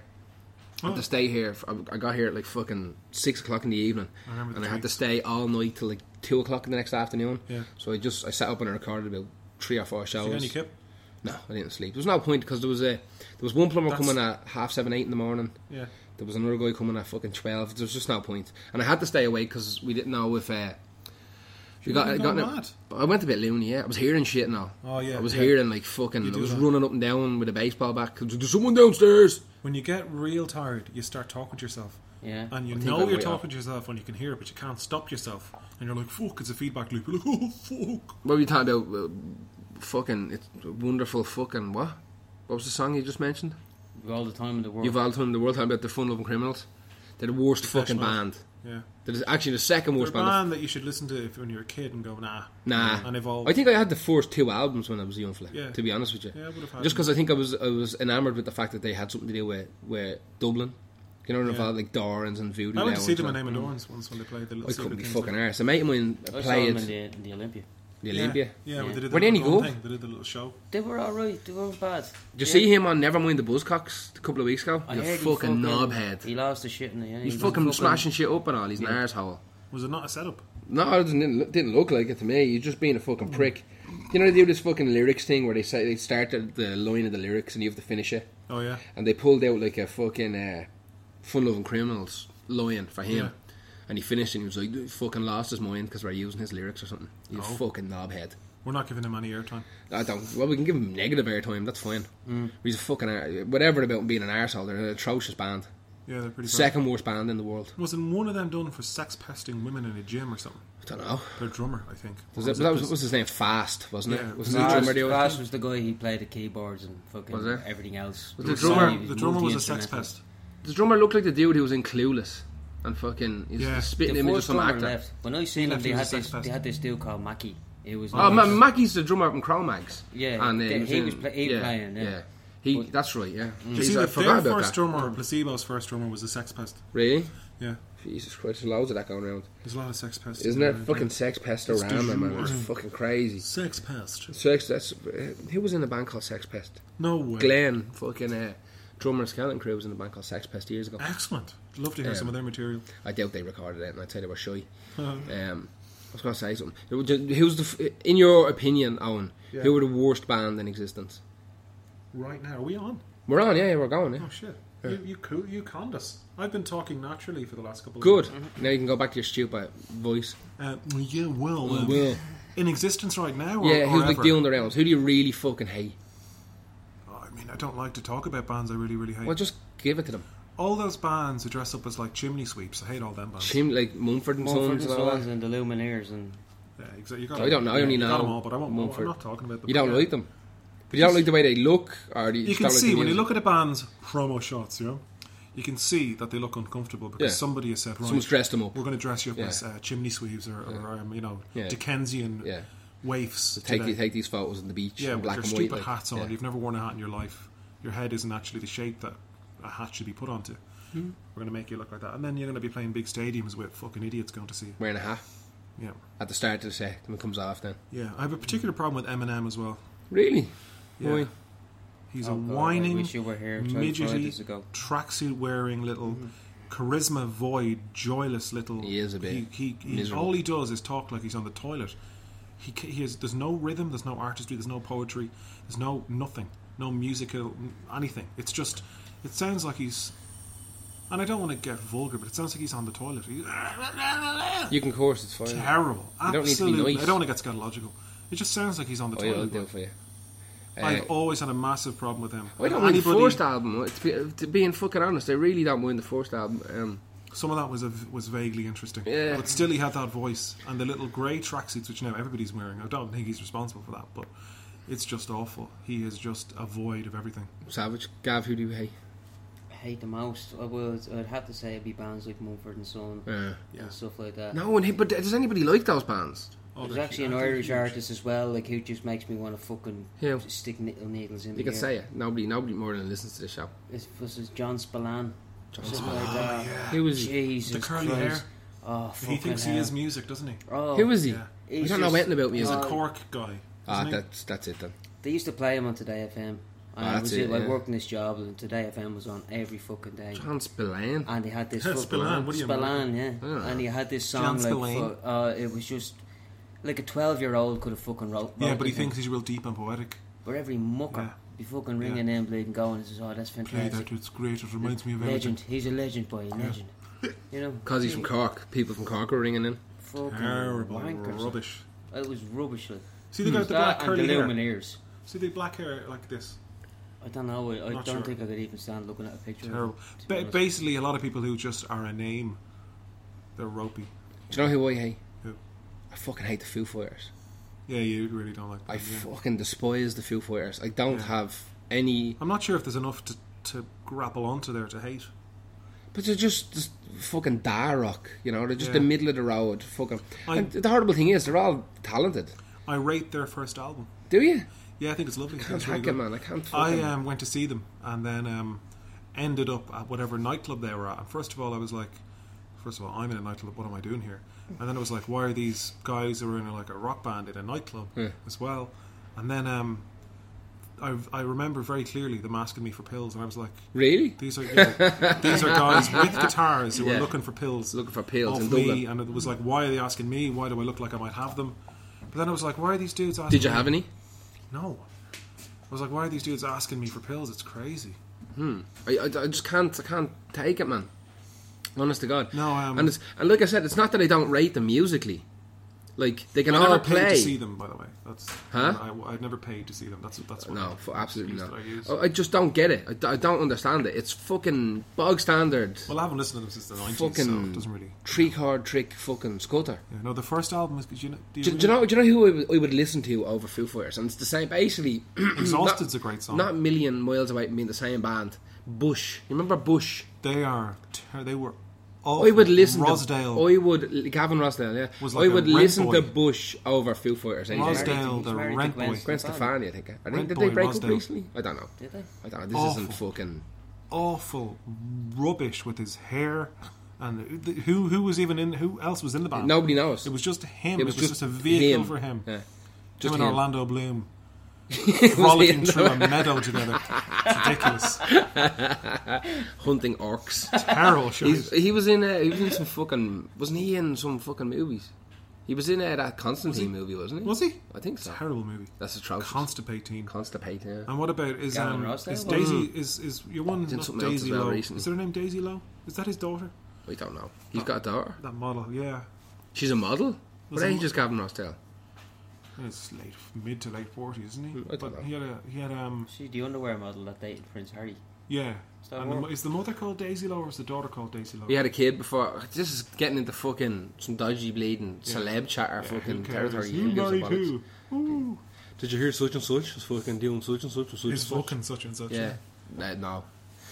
[SPEAKER 1] I had to stay here. I got here at like fucking 6 o'clock in the evening. And I had to stay all night till like 2 o'clock in the next afternoon.
[SPEAKER 2] Yeah.
[SPEAKER 1] So I sat up and I recorded about 3 or 4 shows.
[SPEAKER 2] Did you get any kip?
[SPEAKER 1] No, I didn't sleep. There was no point because there was one plumber coming at 7:30, 8 in the morning.
[SPEAKER 2] Yeah.
[SPEAKER 1] There was another guy coming at fucking 12. There was just no point. And I had to stay awake because we didn't know if You got
[SPEAKER 2] Going
[SPEAKER 1] it.
[SPEAKER 2] mad.
[SPEAKER 1] I went a bit loony, yeah. I was hearing shit now.
[SPEAKER 2] Oh, yeah,
[SPEAKER 1] I was
[SPEAKER 2] yeah.
[SPEAKER 1] hearing like fucking.
[SPEAKER 2] You
[SPEAKER 1] I
[SPEAKER 2] do
[SPEAKER 1] was
[SPEAKER 2] that.
[SPEAKER 1] running up and down with a baseball bat. There's someone downstairs.
[SPEAKER 2] When you get real tired, you start talking to yourself.
[SPEAKER 3] Yeah.
[SPEAKER 2] And you
[SPEAKER 1] I think
[SPEAKER 2] know
[SPEAKER 1] I
[SPEAKER 2] you're
[SPEAKER 1] will.
[SPEAKER 2] talking to yourself when you can hear it, but you can't stop yourself. And you're like, fuck, it's a feedback loop. You're like, oh, fuck.
[SPEAKER 1] What were you talking about? Fucking, it's wonderful fucking what? What was the song you just mentioned?
[SPEAKER 3] All the time in the world.
[SPEAKER 1] You've all time in the world talking about the fun loving criminals. They're the worst
[SPEAKER 2] Depeche
[SPEAKER 1] fucking
[SPEAKER 2] Mode.
[SPEAKER 1] band.
[SPEAKER 2] Yeah.
[SPEAKER 1] They're actually the second
[SPEAKER 2] They're a
[SPEAKER 1] worst band.
[SPEAKER 2] band that you should listen to when you're a kid and go, nah. And evolve.
[SPEAKER 1] I think I had the first 2 albums when I was a young fella.
[SPEAKER 2] Yeah.
[SPEAKER 1] To be honest with you,
[SPEAKER 2] Yeah, I would have had
[SPEAKER 1] just
[SPEAKER 2] them.
[SPEAKER 1] because I think I was enamoured with the fact that they had something to do with Dublin. You know,
[SPEAKER 2] Yeah.
[SPEAKER 1] involved like Dorans and Voodoo.
[SPEAKER 2] I went to see them in
[SPEAKER 1] Lounge
[SPEAKER 2] Name
[SPEAKER 1] and-
[SPEAKER 2] and Dorans once when they played the little
[SPEAKER 1] I couldn't
[SPEAKER 2] secret
[SPEAKER 1] be
[SPEAKER 2] things
[SPEAKER 1] fucking
[SPEAKER 2] there.
[SPEAKER 1] arse. A mate of mine
[SPEAKER 3] I saw
[SPEAKER 1] played
[SPEAKER 3] them in the Olympia.
[SPEAKER 1] the Olympia.
[SPEAKER 2] Yeah,
[SPEAKER 3] Yeah.
[SPEAKER 2] Well, they did
[SPEAKER 1] Were they
[SPEAKER 2] the
[SPEAKER 1] any
[SPEAKER 2] little
[SPEAKER 1] good?
[SPEAKER 2] thing. They did the little show.
[SPEAKER 3] They were alright. They weren't bad.
[SPEAKER 1] Did you see him on Nevermind the Buzzcocks a couple of weeks ago?
[SPEAKER 3] I
[SPEAKER 1] He's a
[SPEAKER 3] heard he
[SPEAKER 1] fucking knobhead.
[SPEAKER 3] He lost the shit in the end.
[SPEAKER 1] He's fucking smashing shit up and all. He's an arsehole.
[SPEAKER 2] Was it not a setup?
[SPEAKER 1] No, it didn't look like it to me. He's just being a fucking prick. You know, they do this fucking lyrics thing where they say they start at the line of the lyrics and you have to finish it.
[SPEAKER 2] Oh, yeah.
[SPEAKER 1] And they pulled out like a fucking Fun Loving Criminals line for him.
[SPEAKER 2] Yeah.
[SPEAKER 1] And he finished and he was like, "He fucking lost his mind because we're using his lyrics or something." He's a
[SPEAKER 2] Oh.
[SPEAKER 1] fucking knobhead.
[SPEAKER 2] We're not giving him any airtime.
[SPEAKER 1] I don't. Well, we can give him negative airtime. That's fine. He's a fucking whatever about him being an arsehole. They're an atrocious band.
[SPEAKER 2] Yeah, they're pretty bad.
[SPEAKER 1] Second worst band in the world.
[SPEAKER 2] Wasn't one of them done for sex pesting women in a gym or something?
[SPEAKER 1] I don't know.
[SPEAKER 2] Their drummer, I think.
[SPEAKER 1] Was
[SPEAKER 2] Or
[SPEAKER 1] it, that was, what's his name? Fast, wasn't
[SPEAKER 2] Yeah,
[SPEAKER 1] it?
[SPEAKER 2] was
[SPEAKER 1] Was
[SPEAKER 2] it
[SPEAKER 1] the
[SPEAKER 2] Fast?
[SPEAKER 1] drummer the other
[SPEAKER 3] Fast
[SPEAKER 1] time?
[SPEAKER 3] was the guy he played the keyboards and
[SPEAKER 1] Was
[SPEAKER 3] fucking
[SPEAKER 1] it?
[SPEAKER 3] everything else.
[SPEAKER 1] Was the drummer-
[SPEAKER 2] The drummer was a sex
[SPEAKER 3] multi-instrumentalist.
[SPEAKER 2] pest.
[SPEAKER 1] The drummer looked like the dude who was in Clueless, and fucking he's
[SPEAKER 2] Yeah.
[SPEAKER 1] a spitting
[SPEAKER 3] The
[SPEAKER 1] image of
[SPEAKER 3] first
[SPEAKER 1] some
[SPEAKER 3] drummer
[SPEAKER 1] actor.
[SPEAKER 3] left. When I seen them,
[SPEAKER 2] left, he
[SPEAKER 3] they
[SPEAKER 2] was
[SPEAKER 3] had
[SPEAKER 2] a sex
[SPEAKER 3] this.
[SPEAKER 2] pest.
[SPEAKER 3] They had this dude called Mackie. It was.
[SPEAKER 1] Oh,
[SPEAKER 3] nice.
[SPEAKER 1] Mackie's the drummer from Cro-Mags.
[SPEAKER 3] Yeah,
[SPEAKER 1] and
[SPEAKER 3] he
[SPEAKER 1] was
[SPEAKER 3] was
[SPEAKER 1] in-
[SPEAKER 3] playing. Yeah.
[SPEAKER 1] He.
[SPEAKER 3] But-
[SPEAKER 1] That's right. Yeah.
[SPEAKER 2] You
[SPEAKER 1] Jeez,
[SPEAKER 2] see,
[SPEAKER 1] I
[SPEAKER 2] that
[SPEAKER 1] forgot
[SPEAKER 2] their
[SPEAKER 1] about
[SPEAKER 2] first
[SPEAKER 1] that.
[SPEAKER 2] drummer, Placebo's first drummer, was a sex pest.
[SPEAKER 1] Really?
[SPEAKER 2] Yeah.
[SPEAKER 1] Jesus Christ, there's loads of that going around.
[SPEAKER 2] There's a lot of sex pests.
[SPEAKER 1] Isn't it? Fucking Sex Pest
[SPEAKER 2] It's
[SPEAKER 1] around there, man.
[SPEAKER 2] du
[SPEAKER 1] It's
[SPEAKER 2] jour.
[SPEAKER 1] fucking crazy.
[SPEAKER 2] Sex pest.
[SPEAKER 1] Sex. That's who was in the band called Sex Pest?
[SPEAKER 2] No way.
[SPEAKER 1] Glenn, fucking drummer Skeleton Crew was in the band called Sex Pest years ago.
[SPEAKER 2] Excellent. Love to hear
[SPEAKER 1] Yeah.
[SPEAKER 2] some of their material.
[SPEAKER 1] I doubt they recorded it, and I'd say they were shy.
[SPEAKER 2] Uh-huh.
[SPEAKER 1] I was going to say something. Who's in your opinion, Owen?
[SPEAKER 2] Yeah.
[SPEAKER 1] Who were the worst band in existence?
[SPEAKER 2] Right now, are we on?
[SPEAKER 1] We're on, yeah, we're going. Yeah.
[SPEAKER 2] Oh shit! You conned us. I've been talking naturally for the last couple of
[SPEAKER 1] Good.
[SPEAKER 2] weeks.
[SPEAKER 1] Now you can go back to your stupid voice.
[SPEAKER 2] Yeah, well,
[SPEAKER 1] Well.
[SPEAKER 2] in existence right now. Or,
[SPEAKER 1] Yeah,
[SPEAKER 2] or
[SPEAKER 1] who's like
[SPEAKER 2] ever?
[SPEAKER 1] doing the rounds? Who do you really fucking hate?
[SPEAKER 2] Oh, I mean, I don't like to talk about bands I really, really hate.
[SPEAKER 1] Well, just give it to them.
[SPEAKER 2] All those bands who dress up as like chimney sweeps. I hate all them bands.
[SPEAKER 1] Like Mumford and
[SPEAKER 3] Mumford
[SPEAKER 1] Sons
[SPEAKER 3] and
[SPEAKER 1] and all
[SPEAKER 3] Sons
[SPEAKER 1] that.
[SPEAKER 3] and the Lumineers and
[SPEAKER 2] Yeah, exactly. You got
[SPEAKER 1] I don't know. I only
[SPEAKER 2] you got
[SPEAKER 1] know
[SPEAKER 2] them all, but I won't. I'm
[SPEAKER 1] Mumford.
[SPEAKER 2] not talking about them.
[SPEAKER 1] You don't
[SPEAKER 2] Yeah.
[SPEAKER 1] like them, but you don't like the way they look, or do you,
[SPEAKER 2] You
[SPEAKER 1] just
[SPEAKER 2] can
[SPEAKER 1] don't like
[SPEAKER 2] see
[SPEAKER 1] the
[SPEAKER 2] when you
[SPEAKER 1] music?
[SPEAKER 2] look at a band's promo shots, you know, you can see that they look uncomfortable because
[SPEAKER 1] Yeah.
[SPEAKER 2] somebody has said, right,
[SPEAKER 1] Someone's dressed them up.
[SPEAKER 2] we're going to dress you up
[SPEAKER 1] Yeah.
[SPEAKER 2] as chimney sweeps or you know,
[SPEAKER 1] Yeah.
[SPEAKER 2] Dickensian
[SPEAKER 1] Yeah,
[SPEAKER 2] waifs.
[SPEAKER 1] take
[SPEAKER 2] today.
[SPEAKER 1] take these photos on the beach,
[SPEAKER 2] Yeah,
[SPEAKER 1] in
[SPEAKER 2] with
[SPEAKER 1] black
[SPEAKER 2] your
[SPEAKER 1] and white.
[SPEAKER 2] stupid
[SPEAKER 1] Like,
[SPEAKER 2] hats on.
[SPEAKER 1] yeah.
[SPEAKER 2] You've never worn a hat in your life. Your head isn't actually the shape that a hat should be put onto.
[SPEAKER 1] Hmm.
[SPEAKER 2] We're going to make you look like that. And then you're going to be playing big stadiums with fucking idiots going to see you.
[SPEAKER 1] Wearing a hat
[SPEAKER 2] Yeah.
[SPEAKER 1] at the start of the set, when it comes off. Then
[SPEAKER 2] Yeah. I have a particular problem with Eminem as well.
[SPEAKER 1] really,
[SPEAKER 2] Yeah.
[SPEAKER 1] Why?
[SPEAKER 2] He's
[SPEAKER 3] Oh,
[SPEAKER 2] a
[SPEAKER 3] God, I
[SPEAKER 2] whining,
[SPEAKER 3] wish you were here 25
[SPEAKER 2] midgety,
[SPEAKER 3] years ago.
[SPEAKER 2] tracksuit wearing little charisma void, joyless little.
[SPEAKER 1] He is a bit
[SPEAKER 2] He
[SPEAKER 1] miserable.
[SPEAKER 2] all he does is talk like he's on the toilet. He has. There's no rhythm. There's no artistry. There's no poetry. There's no nothing. No musical anything. It's just. It sounds like he's. And I don't want to get vulgar, but it sounds like he's on the toilet. He's
[SPEAKER 1] You can course, it's fine.
[SPEAKER 2] terrible.
[SPEAKER 1] You don't need to be
[SPEAKER 2] Absolutely.
[SPEAKER 1] nice.
[SPEAKER 2] I don't want to get scatological. It just sounds like he's on the
[SPEAKER 1] Oh, yeah, I'll
[SPEAKER 2] toilet.
[SPEAKER 1] do it for you.
[SPEAKER 2] I've always had a massive problem with him.
[SPEAKER 1] I don't mind the
[SPEAKER 2] Anybody-
[SPEAKER 1] first album. To being fucking honest, I really don't mind the first album.
[SPEAKER 2] Some of that was vaguely interesting.
[SPEAKER 1] Yeah.
[SPEAKER 2] But still, he had that voice. And the little grey tracksuits, which now everybody's wearing. I don't think he's responsible for that, but it's just awful. He is just a void of everything.
[SPEAKER 1] Savage. Gav, who do you hate?
[SPEAKER 3] I hate the most. I'd have to say it'd be bands like Mumford and Son
[SPEAKER 2] Yeah.
[SPEAKER 3] and stuff like that.
[SPEAKER 1] No, but does anybody like those bands?
[SPEAKER 2] Oh,
[SPEAKER 3] There's
[SPEAKER 2] they're
[SPEAKER 3] actually an
[SPEAKER 2] huge.
[SPEAKER 3] Irish artist as well, like who just makes me want to fucking
[SPEAKER 1] Who?
[SPEAKER 3] stick needles in
[SPEAKER 1] You
[SPEAKER 3] the
[SPEAKER 1] can
[SPEAKER 3] ear.
[SPEAKER 1] say it. Nobody more than listens to the show.
[SPEAKER 3] This is John Spillane.
[SPEAKER 1] John
[SPEAKER 3] Something
[SPEAKER 1] Spillane.
[SPEAKER 3] like that.
[SPEAKER 1] Who is he?
[SPEAKER 3] Jesus
[SPEAKER 2] The curly
[SPEAKER 3] Christ.
[SPEAKER 2] hair.
[SPEAKER 3] Oh,
[SPEAKER 2] He
[SPEAKER 3] fucking
[SPEAKER 2] thinks
[SPEAKER 3] hell.
[SPEAKER 2] he is music, doesn't he?
[SPEAKER 3] Oh,
[SPEAKER 1] Who is he?
[SPEAKER 2] Yeah.
[SPEAKER 1] I
[SPEAKER 3] he's
[SPEAKER 1] don't know
[SPEAKER 3] just-
[SPEAKER 1] anything about
[SPEAKER 2] He's
[SPEAKER 1] music.
[SPEAKER 2] a Cork guy.
[SPEAKER 1] Ah,
[SPEAKER 2] isn't he?
[SPEAKER 1] that's it then.
[SPEAKER 3] They used to play him on Today FM. And I
[SPEAKER 1] that's it, yeah.
[SPEAKER 3] worked in this job, and Today FM was on every fucking day.
[SPEAKER 1] John Spillane.
[SPEAKER 3] And he had this
[SPEAKER 2] Yeah,
[SPEAKER 3] fucking
[SPEAKER 2] Spillane, what do you mean?
[SPEAKER 3] Spillane, yeah.
[SPEAKER 1] Ah.
[SPEAKER 3] And he had this
[SPEAKER 2] John
[SPEAKER 3] song
[SPEAKER 2] Spillane.
[SPEAKER 3] like it was just like a 12-year-old could have fucking wrote.
[SPEAKER 2] Yeah, but he
[SPEAKER 3] it,
[SPEAKER 2] thinks he's real deep and poetic.
[SPEAKER 3] But every mucker
[SPEAKER 2] Yeah.
[SPEAKER 3] be fucking ringing in, bleeding, going, and says, "Oh, that's
[SPEAKER 2] Play
[SPEAKER 3] fantastic."
[SPEAKER 2] that, it's great. It reminds me of
[SPEAKER 3] Legend. He's a legend, boy. Legend. You know.
[SPEAKER 1] Because he's from Cork. People from Cork are ringing in.
[SPEAKER 3] fucking
[SPEAKER 2] Terrible
[SPEAKER 3] wankers.
[SPEAKER 2] rubbish.
[SPEAKER 3] It was rubbish. Like.
[SPEAKER 2] See the guy with the black
[SPEAKER 3] That
[SPEAKER 2] curly
[SPEAKER 3] and the
[SPEAKER 2] hair.
[SPEAKER 3] Lumineers.
[SPEAKER 2] See the black hair like this.
[SPEAKER 3] I don't know. I
[SPEAKER 2] Not
[SPEAKER 3] don't
[SPEAKER 2] sure.
[SPEAKER 3] think I could even stand looking at a picture.
[SPEAKER 2] Terrible.
[SPEAKER 3] Of it, to be honest.
[SPEAKER 2] Basically, a lot of people who just are a name, they're ropey.
[SPEAKER 1] Do you know who I hate?
[SPEAKER 2] Who?
[SPEAKER 1] I fucking hate the Foo Fighters.
[SPEAKER 2] Yeah, you really don't like them.
[SPEAKER 1] I
[SPEAKER 2] yeah.
[SPEAKER 1] fucking despise the Foo Fighters. I don't
[SPEAKER 2] Yeah.
[SPEAKER 1] have any...
[SPEAKER 2] I'm not sure if there's enough to grapple onto there to hate.
[SPEAKER 1] But they're just fucking da rock, you know? They're just
[SPEAKER 2] Yeah.
[SPEAKER 1] the middle of the road. Fucking...
[SPEAKER 2] I-
[SPEAKER 1] And the horrible thing is, they're all talented.
[SPEAKER 2] I rate their first album.
[SPEAKER 1] Do you?
[SPEAKER 2] Yeah, I think it's lovely.
[SPEAKER 1] I
[SPEAKER 2] I
[SPEAKER 1] can't
[SPEAKER 2] think it's really
[SPEAKER 1] hack it,
[SPEAKER 2] good.
[SPEAKER 1] man. I can't fucking...
[SPEAKER 2] I went to see them and then ended up at whatever nightclub they were at. And first of all, I was like, I'm in a nightclub. What am I doing here? And then it was like, why are these guys who are in like a rock band in a nightclub
[SPEAKER 1] Yeah.
[SPEAKER 2] as well? And then I remember very clearly them asking me for pills, and I was like,
[SPEAKER 1] Really?
[SPEAKER 2] these are guys with guitars who
[SPEAKER 1] Yeah.
[SPEAKER 2] are looking for pills.
[SPEAKER 1] Looking for pills in
[SPEAKER 2] off me,
[SPEAKER 1] Dublin.
[SPEAKER 2] and it was like, why are they asking me? Why do I look like I might have them? But then I was like, why are these dudes asking
[SPEAKER 1] Did you
[SPEAKER 2] me?
[SPEAKER 1] have any?
[SPEAKER 2] No. I was like, why are these dudes asking me for pills? It's crazy.
[SPEAKER 1] I just can't take it, man. Honest to God.
[SPEAKER 2] No,
[SPEAKER 1] and like I said, it's not that I don't rate them musically. Like they can
[SPEAKER 2] I
[SPEAKER 1] all
[SPEAKER 2] never paid
[SPEAKER 1] play.
[SPEAKER 2] to see them, by the way. That's
[SPEAKER 1] Huh?
[SPEAKER 2] I'd never paid to see them. That's what
[SPEAKER 1] No, absolutely
[SPEAKER 2] excuse
[SPEAKER 1] not.
[SPEAKER 2] that I use.
[SPEAKER 1] I just don't get it. I don't understand it. It's fucking bog standard.
[SPEAKER 2] Well, I haven't listened to them since the 90s,
[SPEAKER 1] Fucking
[SPEAKER 2] so it doesn't really.
[SPEAKER 1] 3-chord trick fucking scutter.
[SPEAKER 2] Yeah, no, the first album is. Do you
[SPEAKER 1] Do you know who I would listen to over Foo Fighters? And it's the same. Basically,
[SPEAKER 2] Exhausted's a great song.
[SPEAKER 1] not a million miles away from being the same band. Bush. You remember Bush?
[SPEAKER 2] They are. They were.
[SPEAKER 1] I would listen
[SPEAKER 2] Rosdale.
[SPEAKER 1] to Gavin Rosdale. Yeah,
[SPEAKER 2] Was
[SPEAKER 1] I
[SPEAKER 2] like a
[SPEAKER 1] would
[SPEAKER 2] rent
[SPEAKER 1] listen
[SPEAKER 2] boy.
[SPEAKER 1] to Bush over Foo Fighters. any day.
[SPEAKER 2] Rosdale,
[SPEAKER 3] He's
[SPEAKER 2] the
[SPEAKER 3] married to
[SPEAKER 2] rent
[SPEAKER 3] Gwen
[SPEAKER 2] boy.
[SPEAKER 1] Gwen Stefani, I think.
[SPEAKER 2] Rent
[SPEAKER 1] Did
[SPEAKER 2] boy
[SPEAKER 1] they break up
[SPEAKER 2] Rosdale.
[SPEAKER 1] recently? I don't know.
[SPEAKER 3] Did they?
[SPEAKER 1] I don't know. This
[SPEAKER 2] Awful.
[SPEAKER 1] isn't fucking.
[SPEAKER 2] Awful rubbish with his hair, and who was even in? Who else was in the band?
[SPEAKER 1] Nobody knows.
[SPEAKER 2] It was just him.
[SPEAKER 1] It was
[SPEAKER 2] just a vehicle
[SPEAKER 1] him.
[SPEAKER 2] for him.
[SPEAKER 1] Yeah.
[SPEAKER 2] Him
[SPEAKER 1] Just
[SPEAKER 2] and
[SPEAKER 1] him.
[SPEAKER 2] Orlando Bloom
[SPEAKER 1] Was
[SPEAKER 2] frolicking
[SPEAKER 1] he-
[SPEAKER 2] through a meadow together. It's ridiculous.
[SPEAKER 1] Hunting orcs.
[SPEAKER 2] Terrible shit.
[SPEAKER 1] He was in some fucking. Wasn't he in some fucking movies? He was in that Constantine movie, wasn't he?
[SPEAKER 2] Was he?
[SPEAKER 1] I think so.
[SPEAKER 2] Terrible movie.
[SPEAKER 1] That's atrocious.
[SPEAKER 2] Constipating.
[SPEAKER 1] Constipate, yeah.
[SPEAKER 2] And what about is
[SPEAKER 3] Gavin Rossdale?
[SPEAKER 2] is Daisy is your one
[SPEAKER 1] Did
[SPEAKER 2] not
[SPEAKER 1] something else
[SPEAKER 2] Daisy
[SPEAKER 1] as well
[SPEAKER 2] Lowe?
[SPEAKER 1] recently.
[SPEAKER 2] Is her name Daisy Lowe? Is that his daughter?
[SPEAKER 1] We don't know. He's got a daughter.
[SPEAKER 2] That model, yeah.
[SPEAKER 1] She's a model.
[SPEAKER 2] Was
[SPEAKER 1] What
[SPEAKER 2] he-
[SPEAKER 1] age is Gavin Rossdale?
[SPEAKER 2] It's mid to late 40s, isn't he?
[SPEAKER 1] I don't
[SPEAKER 2] But
[SPEAKER 1] know.
[SPEAKER 2] he had
[SPEAKER 3] She's the underwear model that dated Prince Harry.
[SPEAKER 2] yeah.
[SPEAKER 3] Is that
[SPEAKER 2] And
[SPEAKER 3] her?
[SPEAKER 2] is the mother called Daisy Lowe or is the daughter called Daisy Lowe?
[SPEAKER 1] He had a kid before. This is getting into fucking some dodgy bleeding
[SPEAKER 2] Yeah.
[SPEAKER 1] celeb chatter
[SPEAKER 2] Yeah,
[SPEAKER 1] fucking
[SPEAKER 2] who cares?
[SPEAKER 1] territory.
[SPEAKER 2] Who
[SPEAKER 1] gives a
[SPEAKER 2] married
[SPEAKER 1] bollocks?
[SPEAKER 2] who? Ooh.
[SPEAKER 1] Did you hear such and such? Was fucking doing such and such and such and
[SPEAKER 2] Is
[SPEAKER 1] such.
[SPEAKER 2] fucking such and such.
[SPEAKER 1] Yeah. No.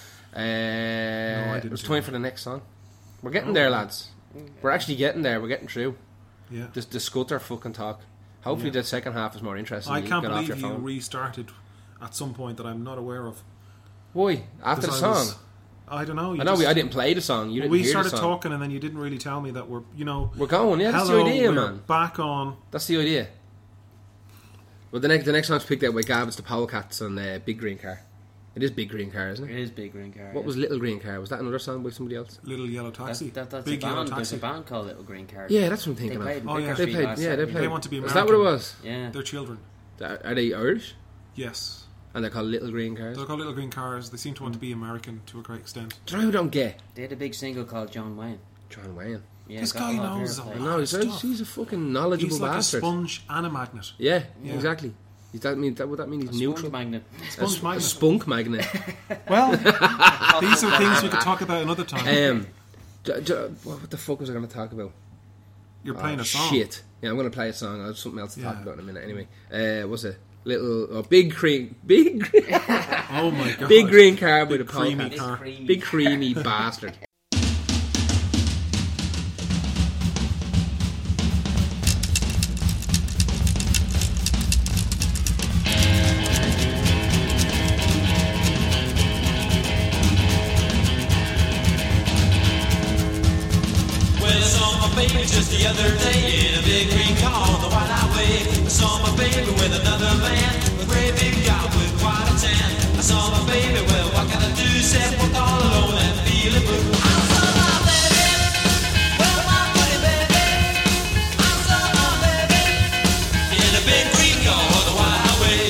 [SPEAKER 2] I didn't
[SPEAKER 1] It's
[SPEAKER 2] do
[SPEAKER 1] time
[SPEAKER 2] that.
[SPEAKER 1] for the next song. We're getting there, lads. We're actually getting there. We're getting through.
[SPEAKER 2] Yeah.
[SPEAKER 1] The scooter fucking talk. Hopefully
[SPEAKER 2] Yeah.
[SPEAKER 1] the second half is more interesting.
[SPEAKER 2] I
[SPEAKER 1] You
[SPEAKER 2] can't
[SPEAKER 1] get off your
[SPEAKER 2] believe you
[SPEAKER 1] phone.
[SPEAKER 2] restarted at some point that I'm not aware of.
[SPEAKER 1] Why? After the
[SPEAKER 2] 'Cause
[SPEAKER 1] song?
[SPEAKER 2] I don't know.
[SPEAKER 1] I know I didn't play the song. You didn't
[SPEAKER 2] We
[SPEAKER 1] hear
[SPEAKER 2] started
[SPEAKER 1] the song.
[SPEAKER 2] talking and then you didn't really tell me that we're
[SPEAKER 1] We're going. Yeah, that's
[SPEAKER 2] hello,
[SPEAKER 1] the idea,
[SPEAKER 2] we're
[SPEAKER 1] man.
[SPEAKER 2] back on.
[SPEAKER 1] That's the idea. Well, the next song's picked out by Gav. It's the Polecats and Big Green Car. It is Big Green Car, isn't
[SPEAKER 3] It
[SPEAKER 1] it?
[SPEAKER 3] is Big Green Car.
[SPEAKER 1] What
[SPEAKER 3] yeah.
[SPEAKER 1] was Little Green Car? Was that another song by somebody else?
[SPEAKER 2] Little Yellow Taxi.
[SPEAKER 3] That's
[SPEAKER 2] Big
[SPEAKER 3] a
[SPEAKER 2] Yellow
[SPEAKER 3] band. There's
[SPEAKER 2] Taxi.
[SPEAKER 3] a band called Little Green Car.
[SPEAKER 1] Yeah, that's what I'm
[SPEAKER 3] They
[SPEAKER 1] thinking
[SPEAKER 3] played
[SPEAKER 1] of.
[SPEAKER 3] in
[SPEAKER 2] Oh, yeah.
[SPEAKER 3] Baker
[SPEAKER 1] They
[SPEAKER 3] Street
[SPEAKER 1] played.
[SPEAKER 3] last
[SPEAKER 1] Yeah, they
[SPEAKER 3] Saturday.
[SPEAKER 1] played.
[SPEAKER 2] They want to be
[SPEAKER 1] Is that what it
[SPEAKER 2] American.
[SPEAKER 1] was?
[SPEAKER 3] Yeah.
[SPEAKER 2] They're children.
[SPEAKER 1] Are they Irish?
[SPEAKER 2] Yes.
[SPEAKER 1] And they're called Little Green Cars.
[SPEAKER 2] They're called Little Green Cars. They seem to want to be American to a great extent.
[SPEAKER 1] Do you know who I don't get?
[SPEAKER 3] They had a big single called John Wayne.
[SPEAKER 1] John Wayne.
[SPEAKER 3] Yeah,
[SPEAKER 2] This
[SPEAKER 3] got
[SPEAKER 2] guy
[SPEAKER 3] a lot of
[SPEAKER 2] knows
[SPEAKER 3] airplay.
[SPEAKER 2] a
[SPEAKER 1] I
[SPEAKER 2] lot.
[SPEAKER 1] know
[SPEAKER 2] Stuff.
[SPEAKER 1] he's a fucking knowledgeable
[SPEAKER 2] He's like
[SPEAKER 1] bastard.
[SPEAKER 2] a sponge and a magnet.
[SPEAKER 1] Yeah,
[SPEAKER 2] Yeah.
[SPEAKER 1] exactly. Would that mean he's
[SPEAKER 3] A
[SPEAKER 1] neutral?
[SPEAKER 3] sponge magnet.
[SPEAKER 2] Sponge
[SPEAKER 1] A
[SPEAKER 2] magnet.
[SPEAKER 1] spunk magnet.
[SPEAKER 2] Well, these are things we could talk about another time.
[SPEAKER 1] What the fuck was I going to talk about?
[SPEAKER 2] You're playing a song.
[SPEAKER 1] Shit. Yeah, I'm going to play a song. I have something else to talk
[SPEAKER 2] Yeah.
[SPEAKER 1] about in a minute. Anyway, what's it? Big green
[SPEAKER 2] Oh my god.
[SPEAKER 1] big green car with a
[SPEAKER 2] creamy
[SPEAKER 1] polecat.
[SPEAKER 2] car.
[SPEAKER 3] Creamy.
[SPEAKER 1] Big creamy bastard.
[SPEAKER 4] Well, I saw my baby just the other day in a big green car on the white highway. I saw my baby with another man, a great big guy with quite a tan. I saw my baby, well, what can I do? Said walk all alone and feeling blue. I saw my baby, well, my pretty baby. I saw my baby in a big green car on the white highway.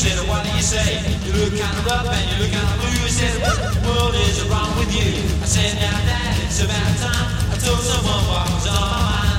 [SPEAKER 4] said, what do you say? You look kind of rough and you look kind of blue. He said, what in the world is wrong with you? I said, now Dad, it's about time I told someone what was on my mind.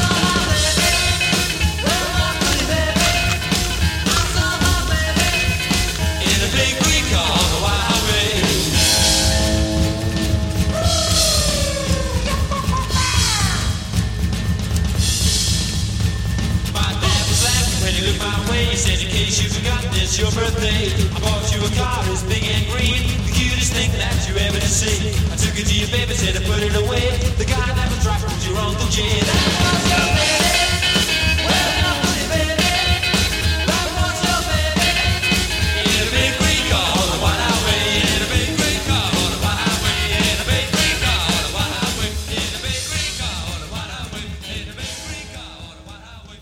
[SPEAKER 4] He said, in case you forgot, it's your birthday. I bought you a car, it's big and green, the cutest thing that you ever did see. I took it to your baby, said I put it away. The guy never dropped was your Uncle Jay. That was your baby. Welcome to your baby. That was your baby. In a big green car on the white highway. In a big green car on the white highway. In a big green car on the white highway. In a big green car on the white highway. In a big green car on the white highway.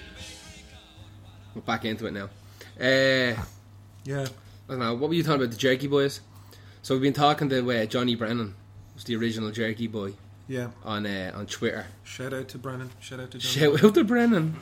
[SPEAKER 1] We're back into it now.
[SPEAKER 2] Yeah.
[SPEAKER 1] I don't know, what were you talking about, the Jerky Boys? So we've been talking to Johnny Brennan, who's the original Jerky Boy,
[SPEAKER 2] Yeah.
[SPEAKER 1] on Twitter.
[SPEAKER 2] Shout out to Brennan. Shout out to John.
[SPEAKER 1] Shout out to Brennan.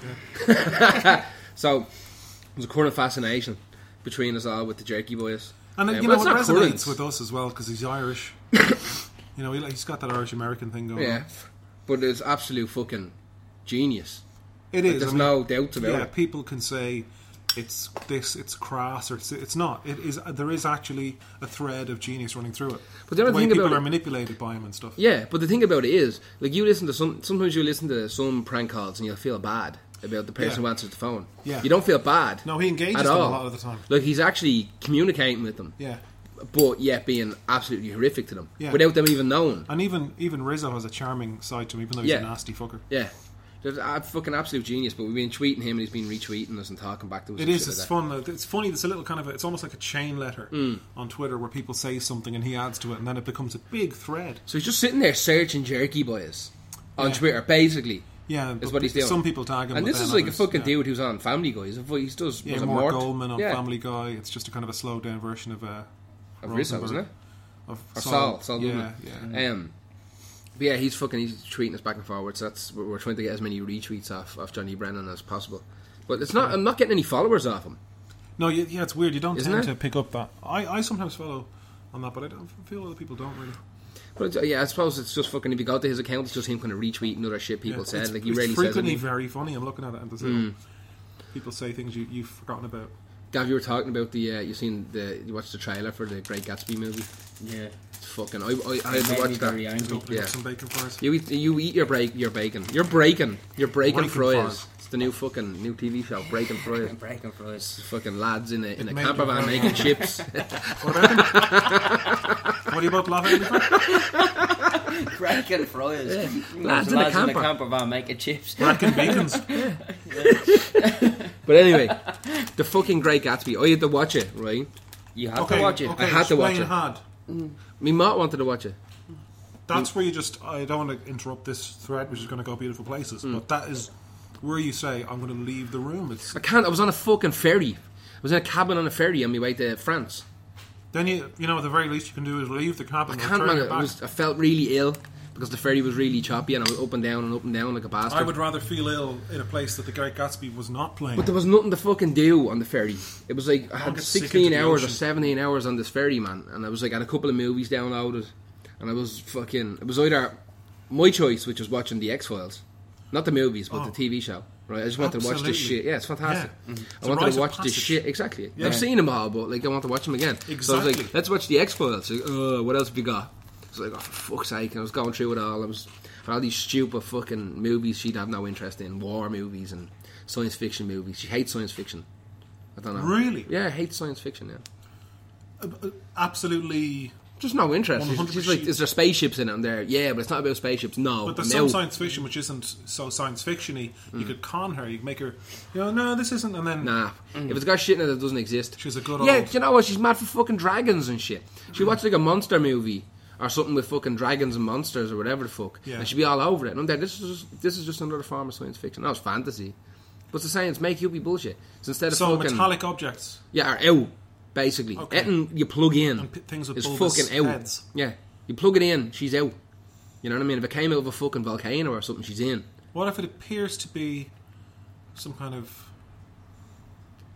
[SPEAKER 2] Yeah.
[SPEAKER 1] So there's a current fascination between us all with the Jerky Boys.
[SPEAKER 2] And
[SPEAKER 1] Yeah,
[SPEAKER 2] you
[SPEAKER 1] but
[SPEAKER 2] know,
[SPEAKER 1] it's
[SPEAKER 2] it
[SPEAKER 1] not
[SPEAKER 2] resonates
[SPEAKER 1] current.
[SPEAKER 2] with us as well because he's Irish. You know, he's got that Irish-American thing going
[SPEAKER 1] Yeah,
[SPEAKER 2] on.
[SPEAKER 1] but it's absolute fucking genius.
[SPEAKER 2] It
[SPEAKER 1] Like,
[SPEAKER 2] is.
[SPEAKER 1] there's
[SPEAKER 2] I mean,
[SPEAKER 1] no doubt about
[SPEAKER 2] yeah,
[SPEAKER 1] it.
[SPEAKER 2] people can say it's this, it's crass, or it's not. It is. There is actually a thread of genius running through it.
[SPEAKER 1] But the other
[SPEAKER 2] way
[SPEAKER 1] thing
[SPEAKER 2] people
[SPEAKER 1] about
[SPEAKER 2] are
[SPEAKER 1] it-
[SPEAKER 2] manipulated by him and stuff.
[SPEAKER 1] Yeah, but the thing about it is, like, you listen to sometimes you listen to some prank calls and you'll feel bad about the person
[SPEAKER 2] Yeah.
[SPEAKER 1] who answers the phone.
[SPEAKER 2] Yeah.
[SPEAKER 1] You don't feel bad.
[SPEAKER 2] No, he engages
[SPEAKER 1] at
[SPEAKER 2] them
[SPEAKER 1] all.
[SPEAKER 2] a lot of the time.
[SPEAKER 1] Like, he's actually communicating with them,
[SPEAKER 2] Yeah.
[SPEAKER 1] but yet being absolutely horrific to them
[SPEAKER 2] Yeah.
[SPEAKER 1] without them even knowing.
[SPEAKER 2] And even Rizzo has a charming side to him, even though he's
[SPEAKER 1] Yeah.
[SPEAKER 2] a nasty fucker.
[SPEAKER 1] Yeah. There's a fucking absolute genius, but we've been tweeting him and he's been retweeting us and talking back to us.
[SPEAKER 2] It
[SPEAKER 1] and
[SPEAKER 2] is.
[SPEAKER 1] shit
[SPEAKER 2] It's
[SPEAKER 1] like
[SPEAKER 2] fun. It's funny. It's a little kind of. It's almost like a chain letter on Twitter where people say something and he adds to it, and then it becomes a big thread.
[SPEAKER 1] So he's just sitting there searching Jerky Boys on
[SPEAKER 2] Yeah.
[SPEAKER 1] Twitter, basically.
[SPEAKER 2] Yeah,
[SPEAKER 1] Is
[SPEAKER 2] but
[SPEAKER 1] what he's doing.
[SPEAKER 2] Some people tag him,
[SPEAKER 1] And
[SPEAKER 2] but
[SPEAKER 1] this
[SPEAKER 2] then
[SPEAKER 1] is like
[SPEAKER 2] others,
[SPEAKER 1] a fucking
[SPEAKER 2] yeah.
[SPEAKER 1] dude who's on Family Guy. He does.
[SPEAKER 2] Yeah,
[SPEAKER 1] was it
[SPEAKER 2] Mort
[SPEAKER 1] Mort?
[SPEAKER 2] Goldman on
[SPEAKER 1] Yeah.
[SPEAKER 2] Family Guy. It's just a kind of a slowed down version of
[SPEAKER 1] Rizzo,
[SPEAKER 2] Rosenberg.
[SPEAKER 1] isn't it?
[SPEAKER 2] Of
[SPEAKER 1] Or Saul
[SPEAKER 2] yeah,
[SPEAKER 1] Goodman.
[SPEAKER 2] yeah.
[SPEAKER 1] But yeah, he's tweeting us back and forward. So we're trying to get as many retweets off Johnny Brennan as possible. But it's not. I'm not getting any followers off him.
[SPEAKER 2] No, yeah, it's weird. You don't
[SPEAKER 1] Isn't
[SPEAKER 2] tend
[SPEAKER 1] it?
[SPEAKER 2] to pick up that. I sometimes follow on that, but I don't feel other people don't really.
[SPEAKER 1] But yeah, I suppose it's just fucking. If you go to his account, it's just him kind of retweeting other shit people
[SPEAKER 2] Yeah,
[SPEAKER 1] said.
[SPEAKER 2] it's,
[SPEAKER 1] Like he
[SPEAKER 2] it's
[SPEAKER 1] rarely says
[SPEAKER 2] frequently
[SPEAKER 1] anything.
[SPEAKER 2] very funny. I'm looking at it and there's little people say things you've forgotten about.
[SPEAKER 1] Gav, you were talking about the. You watched the trailer for the Great Gatsby movie.
[SPEAKER 3] Yeah.
[SPEAKER 1] It's fucking. I had to
[SPEAKER 3] Made me
[SPEAKER 1] watch
[SPEAKER 3] very
[SPEAKER 1] that.
[SPEAKER 3] angry.
[SPEAKER 2] Opening
[SPEAKER 1] Yeah.
[SPEAKER 2] up some bacon fries.
[SPEAKER 1] You eat your bacon. You're breaking
[SPEAKER 2] Breaking
[SPEAKER 1] fries.
[SPEAKER 2] fries.
[SPEAKER 1] It's the new TV show, Breaking Fries.
[SPEAKER 3] Breaking fries.
[SPEAKER 1] Fucking lads in a
[SPEAKER 2] It made
[SPEAKER 1] camper
[SPEAKER 2] you
[SPEAKER 1] van
[SPEAKER 2] very
[SPEAKER 1] making chips.
[SPEAKER 2] What about them? What are you both laughing at me for?
[SPEAKER 3] Breaking fries.
[SPEAKER 1] Lads in a camper.
[SPEAKER 3] van making chips.
[SPEAKER 2] Bracking bacons.
[SPEAKER 1] But anyway, the fucking Great Gatsby. I had to watch it, right?
[SPEAKER 3] You have to watch it.
[SPEAKER 2] Okay,
[SPEAKER 1] I had to watch
[SPEAKER 2] explain
[SPEAKER 1] it.
[SPEAKER 2] Had.
[SPEAKER 1] Me mom wanted to watch it.
[SPEAKER 2] That's where you just. I don't want to interrupt this thread, which is going to go beautiful places, but that is where you say, I'm going to leave the room. It's
[SPEAKER 1] I can't. I was on a fucking ferry. I was in a cabin on a ferry on my way to France.
[SPEAKER 2] Then you know, the very least you can do is leave the cabin.
[SPEAKER 1] I
[SPEAKER 2] and
[SPEAKER 1] can't
[SPEAKER 2] turn
[SPEAKER 1] remember.
[SPEAKER 2] your back.
[SPEAKER 1] I felt really ill because the ferry was really choppy and I was up and down like a bastard.
[SPEAKER 2] I would rather feel ill in a place that the Great Gatsby was not playing.
[SPEAKER 1] But there was nothing to fucking do on the ferry. It was like I
[SPEAKER 2] Don't
[SPEAKER 1] had
[SPEAKER 2] get sick
[SPEAKER 1] 16
[SPEAKER 2] into the
[SPEAKER 1] hours or
[SPEAKER 2] ocean.
[SPEAKER 1] 17 hours on this ferry, man, and I was like had a couple of movies downloaded, and I was fucking. It was either my choice, which was watching the X-Files, not the movies, but
[SPEAKER 2] Oh.
[SPEAKER 1] the TV show. Right, I just wanted to watch this
[SPEAKER 2] Absolutely.
[SPEAKER 1] shit. Yeah, it's fantastic.
[SPEAKER 2] Yeah. It's
[SPEAKER 1] I
[SPEAKER 2] a
[SPEAKER 1] wanted
[SPEAKER 2] rite
[SPEAKER 1] to
[SPEAKER 2] of
[SPEAKER 1] watch this
[SPEAKER 2] passage.
[SPEAKER 1] shit. Exactly.
[SPEAKER 2] Yeah.
[SPEAKER 1] I've seen them all, but like I want to watch them again. So I was
[SPEAKER 2] Exactly.
[SPEAKER 1] like, let's watch the X-Files. Like, what else have we got? I was like, oh, for fuck's sake! And I was going through it all. I was all these stupid fucking movies she'd have no interest in, war movies and science fiction movies. She hates science fiction. I don't know.
[SPEAKER 2] Really?
[SPEAKER 1] Yeah, I hate science fiction. Yeah.
[SPEAKER 2] Absolutely.
[SPEAKER 1] Just no interest.
[SPEAKER 2] 100%.
[SPEAKER 1] She's like, is there spaceships in it? And there, yeah, but it's not about spaceships. No,
[SPEAKER 2] But there's
[SPEAKER 1] no.
[SPEAKER 2] some science fiction which isn't so science fiction-y. You could con her. You could make her, no, this isn't, and then
[SPEAKER 1] Nah, if it's got shit in it that doesn't exist.
[SPEAKER 2] She's a good
[SPEAKER 1] Yeah,
[SPEAKER 2] old-
[SPEAKER 1] you know what? She's mad for fucking dragons and shit. She watched like a monster movie or something with fucking dragons and monsters or whatever the fuck,
[SPEAKER 2] Yeah.
[SPEAKER 1] and she'd be all over it. And I'm there. This is just another form of science fiction. No, it's fantasy. But it's the science make you be bullshit. So instead of
[SPEAKER 2] so
[SPEAKER 1] fucking
[SPEAKER 2] metallic objects.
[SPEAKER 1] yeah, or out basically.
[SPEAKER 2] Okay.
[SPEAKER 1] Anything you plug in
[SPEAKER 2] And things with
[SPEAKER 1] is
[SPEAKER 2] bulbous
[SPEAKER 1] fucking out.
[SPEAKER 2] heads.
[SPEAKER 1] Yeah, you plug it in, she's out. You know what I mean? If it came out of a fucking volcano or something, she's in.
[SPEAKER 2] What if it appears to be some kind of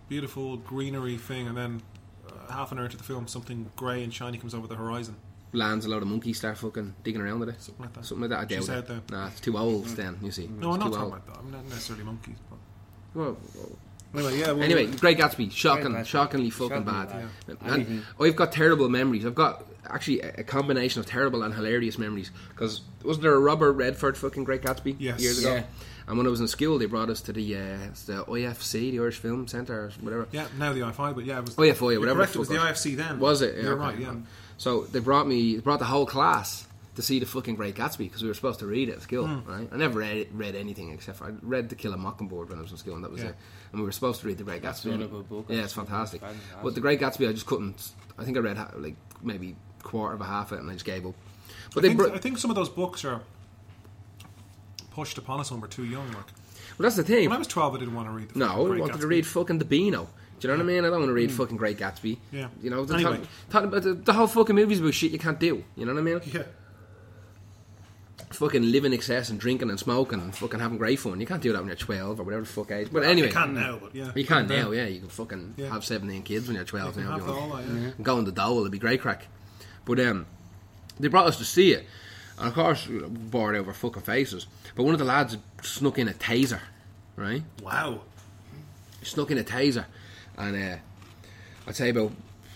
[SPEAKER 2] beautiful greenery thing, and then half an hour into the film, something grey and shiny comes over the horizon.
[SPEAKER 1] Lands, a load of monkeys start fucking digging around with it.
[SPEAKER 2] Something like that.
[SPEAKER 1] Something like that. I
[SPEAKER 2] She's
[SPEAKER 1] doubt
[SPEAKER 2] out
[SPEAKER 1] it.
[SPEAKER 2] there.
[SPEAKER 1] Nah, it's too old then. You see.
[SPEAKER 2] No, I'm
[SPEAKER 1] It's
[SPEAKER 2] not
[SPEAKER 1] too
[SPEAKER 2] talking
[SPEAKER 1] old.
[SPEAKER 2] about that. I'm not necessarily monkeys. But
[SPEAKER 1] Well,
[SPEAKER 2] anyway, yeah. Well,
[SPEAKER 1] anyway, Great Gatsby,
[SPEAKER 3] Gatsby.
[SPEAKER 1] shockingly fucking bad.
[SPEAKER 3] Shockingly
[SPEAKER 1] And
[SPEAKER 3] Anything.
[SPEAKER 1] I've got terrible memories. I've got actually a combination of terrible and hilarious memories. Because wasn't there a Robert Redford fucking Great Gatsby
[SPEAKER 2] Yes.
[SPEAKER 1] years ago?
[SPEAKER 3] Yeah.
[SPEAKER 1] And when I was in school, they brought us to the IFC, the Irish Film Centre, or whatever.
[SPEAKER 2] yeah, now the IFI, but yeah, it was.
[SPEAKER 1] IFI,
[SPEAKER 2] you're
[SPEAKER 1] whatever.
[SPEAKER 2] correct,
[SPEAKER 1] the
[SPEAKER 2] it was the
[SPEAKER 1] fuck
[SPEAKER 2] IFC then.
[SPEAKER 1] Was it?
[SPEAKER 2] You're
[SPEAKER 1] okay.
[SPEAKER 2] right. Yeah.
[SPEAKER 1] So they brought the whole class to see the fucking Great Gatsby because we were supposed to read it at school, right? I never read anything except for I read To Kill a Mockingbird when I was in school, and that was
[SPEAKER 2] Yeah.
[SPEAKER 1] it. And we were supposed to read the Great
[SPEAKER 3] That's
[SPEAKER 1] Gatsby.
[SPEAKER 3] been a good book.
[SPEAKER 1] Yeah, it's fantastic.
[SPEAKER 3] Fantastic.
[SPEAKER 1] But the Great Gatsby, I just couldn't. I think I read like maybe quarter of a half it, and I just gave up. But
[SPEAKER 2] I think some of those books are pushed upon us when we're too young. Like
[SPEAKER 1] well, that's the thing.
[SPEAKER 2] when I was 12, I didn't want to read. The
[SPEAKER 1] No, I
[SPEAKER 2] Great
[SPEAKER 1] wanted to
[SPEAKER 2] Gatsby.
[SPEAKER 1] read fucking the Beano. Do you know what I mean? I don't want to read fucking Great Gatsby.
[SPEAKER 2] Yeah.
[SPEAKER 1] You know,
[SPEAKER 2] Anyway.
[SPEAKER 1] talking about the whole fucking movie's about shit you can't do. You know what I mean?
[SPEAKER 2] Yeah.
[SPEAKER 1] Fucking live in excess and drinking and smoking and fucking having great fun. You can't do that when you're 12 or whatever the fuck age. But anyway,
[SPEAKER 2] You can now, but yeah.
[SPEAKER 1] You can now, yeah. You can fucking
[SPEAKER 2] Yeah.
[SPEAKER 1] have 17 kids when you're 12
[SPEAKER 2] You can
[SPEAKER 1] now.
[SPEAKER 2] have
[SPEAKER 1] if you
[SPEAKER 2] all
[SPEAKER 1] want.
[SPEAKER 2] that, yeah.
[SPEAKER 1] And go on the dole, it'll be great crack. But they brought us to see it. And of course, we were bored out of our fucking faces. But one of the lads snuck in a taser, right?
[SPEAKER 2] Wow.
[SPEAKER 1] He snuck in a taser. And I'd say about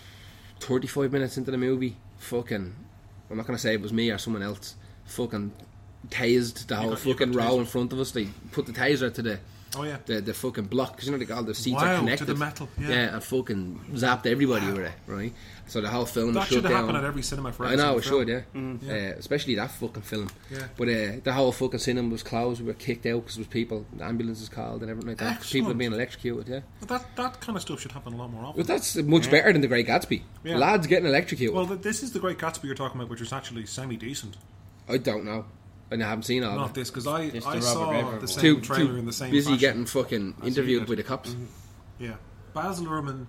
[SPEAKER 1] 35 minutes into the movie, fucking, I'm not going to say it was me or someone else, fucking tased the whole
[SPEAKER 2] you
[SPEAKER 1] fucking
[SPEAKER 2] got
[SPEAKER 1] row
[SPEAKER 2] tasered.
[SPEAKER 1] in front of us. They put the taser to
[SPEAKER 2] Oh yeah.
[SPEAKER 1] the fucking block, because you know all the seats
[SPEAKER 2] Wow,
[SPEAKER 1] are
[SPEAKER 2] to
[SPEAKER 1] connected.
[SPEAKER 2] the metal, yeah.
[SPEAKER 1] and fucking zapped everybody with it, right? So the whole film
[SPEAKER 2] That
[SPEAKER 1] was
[SPEAKER 2] should
[SPEAKER 1] shut
[SPEAKER 2] have
[SPEAKER 1] down.
[SPEAKER 2] happened at every cinema for
[SPEAKER 1] I
[SPEAKER 2] every
[SPEAKER 1] know, it
[SPEAKER 2] single
[SPEAKER 1] should,
[SPEAKER 2] film.
[SPEAKER 1] yeah. Especially that fucking film.
[SPEAKER 2] Yeah.
[SPEAKER 1] But the whole fucking cinema was closed. We were kicked out because there was people, the ambulances called and everything like that. 'cause people were
[SPEAKER 2] Excellent.
[SPEAKER 1] being electrocuted, yeah.
[SPEAKER 2] But that kind of stuff should happen a lot more often.
[SPEAKER 1] But that's much better than the Great Gatsby.
[SPEAKER 2] Yeah.
[SPEAKER 1] Lads getting electrocuted.
[SPEAKER 2] Well, this is the Great Gatsby you're talking about, which is actually semi-decent.
[SPEAKER 1] I don't know. And I haven't seen all
[SPEAKER 2] Not
[SPEAKER 1] of it.
[SPEAKER 2] this, because I
[SPEAKER 3] Just the
[SPEAKER 2] I
[SPEAKER 3] Robert
[SPEAKER 2] saw
[SPEAKER 3] Redford
[SPEAKER 2] the
[SPEAKER 3] one.
[SPEAKER 2] same
[SPEAKER 1] Too
[SPEAKER 2] trailer in the same
[SPEAKER 1] busy
[SPEAKER 2] fashion.
[SPEAKER 1] getting fucking
[SPEAKER 2] as
[SPEAKER 1] interviewed
[SPEAKER 2] you did.
[SPEAKER 1] by the cops.
[SPEAKER 2] Yeah. Baz Luhrmann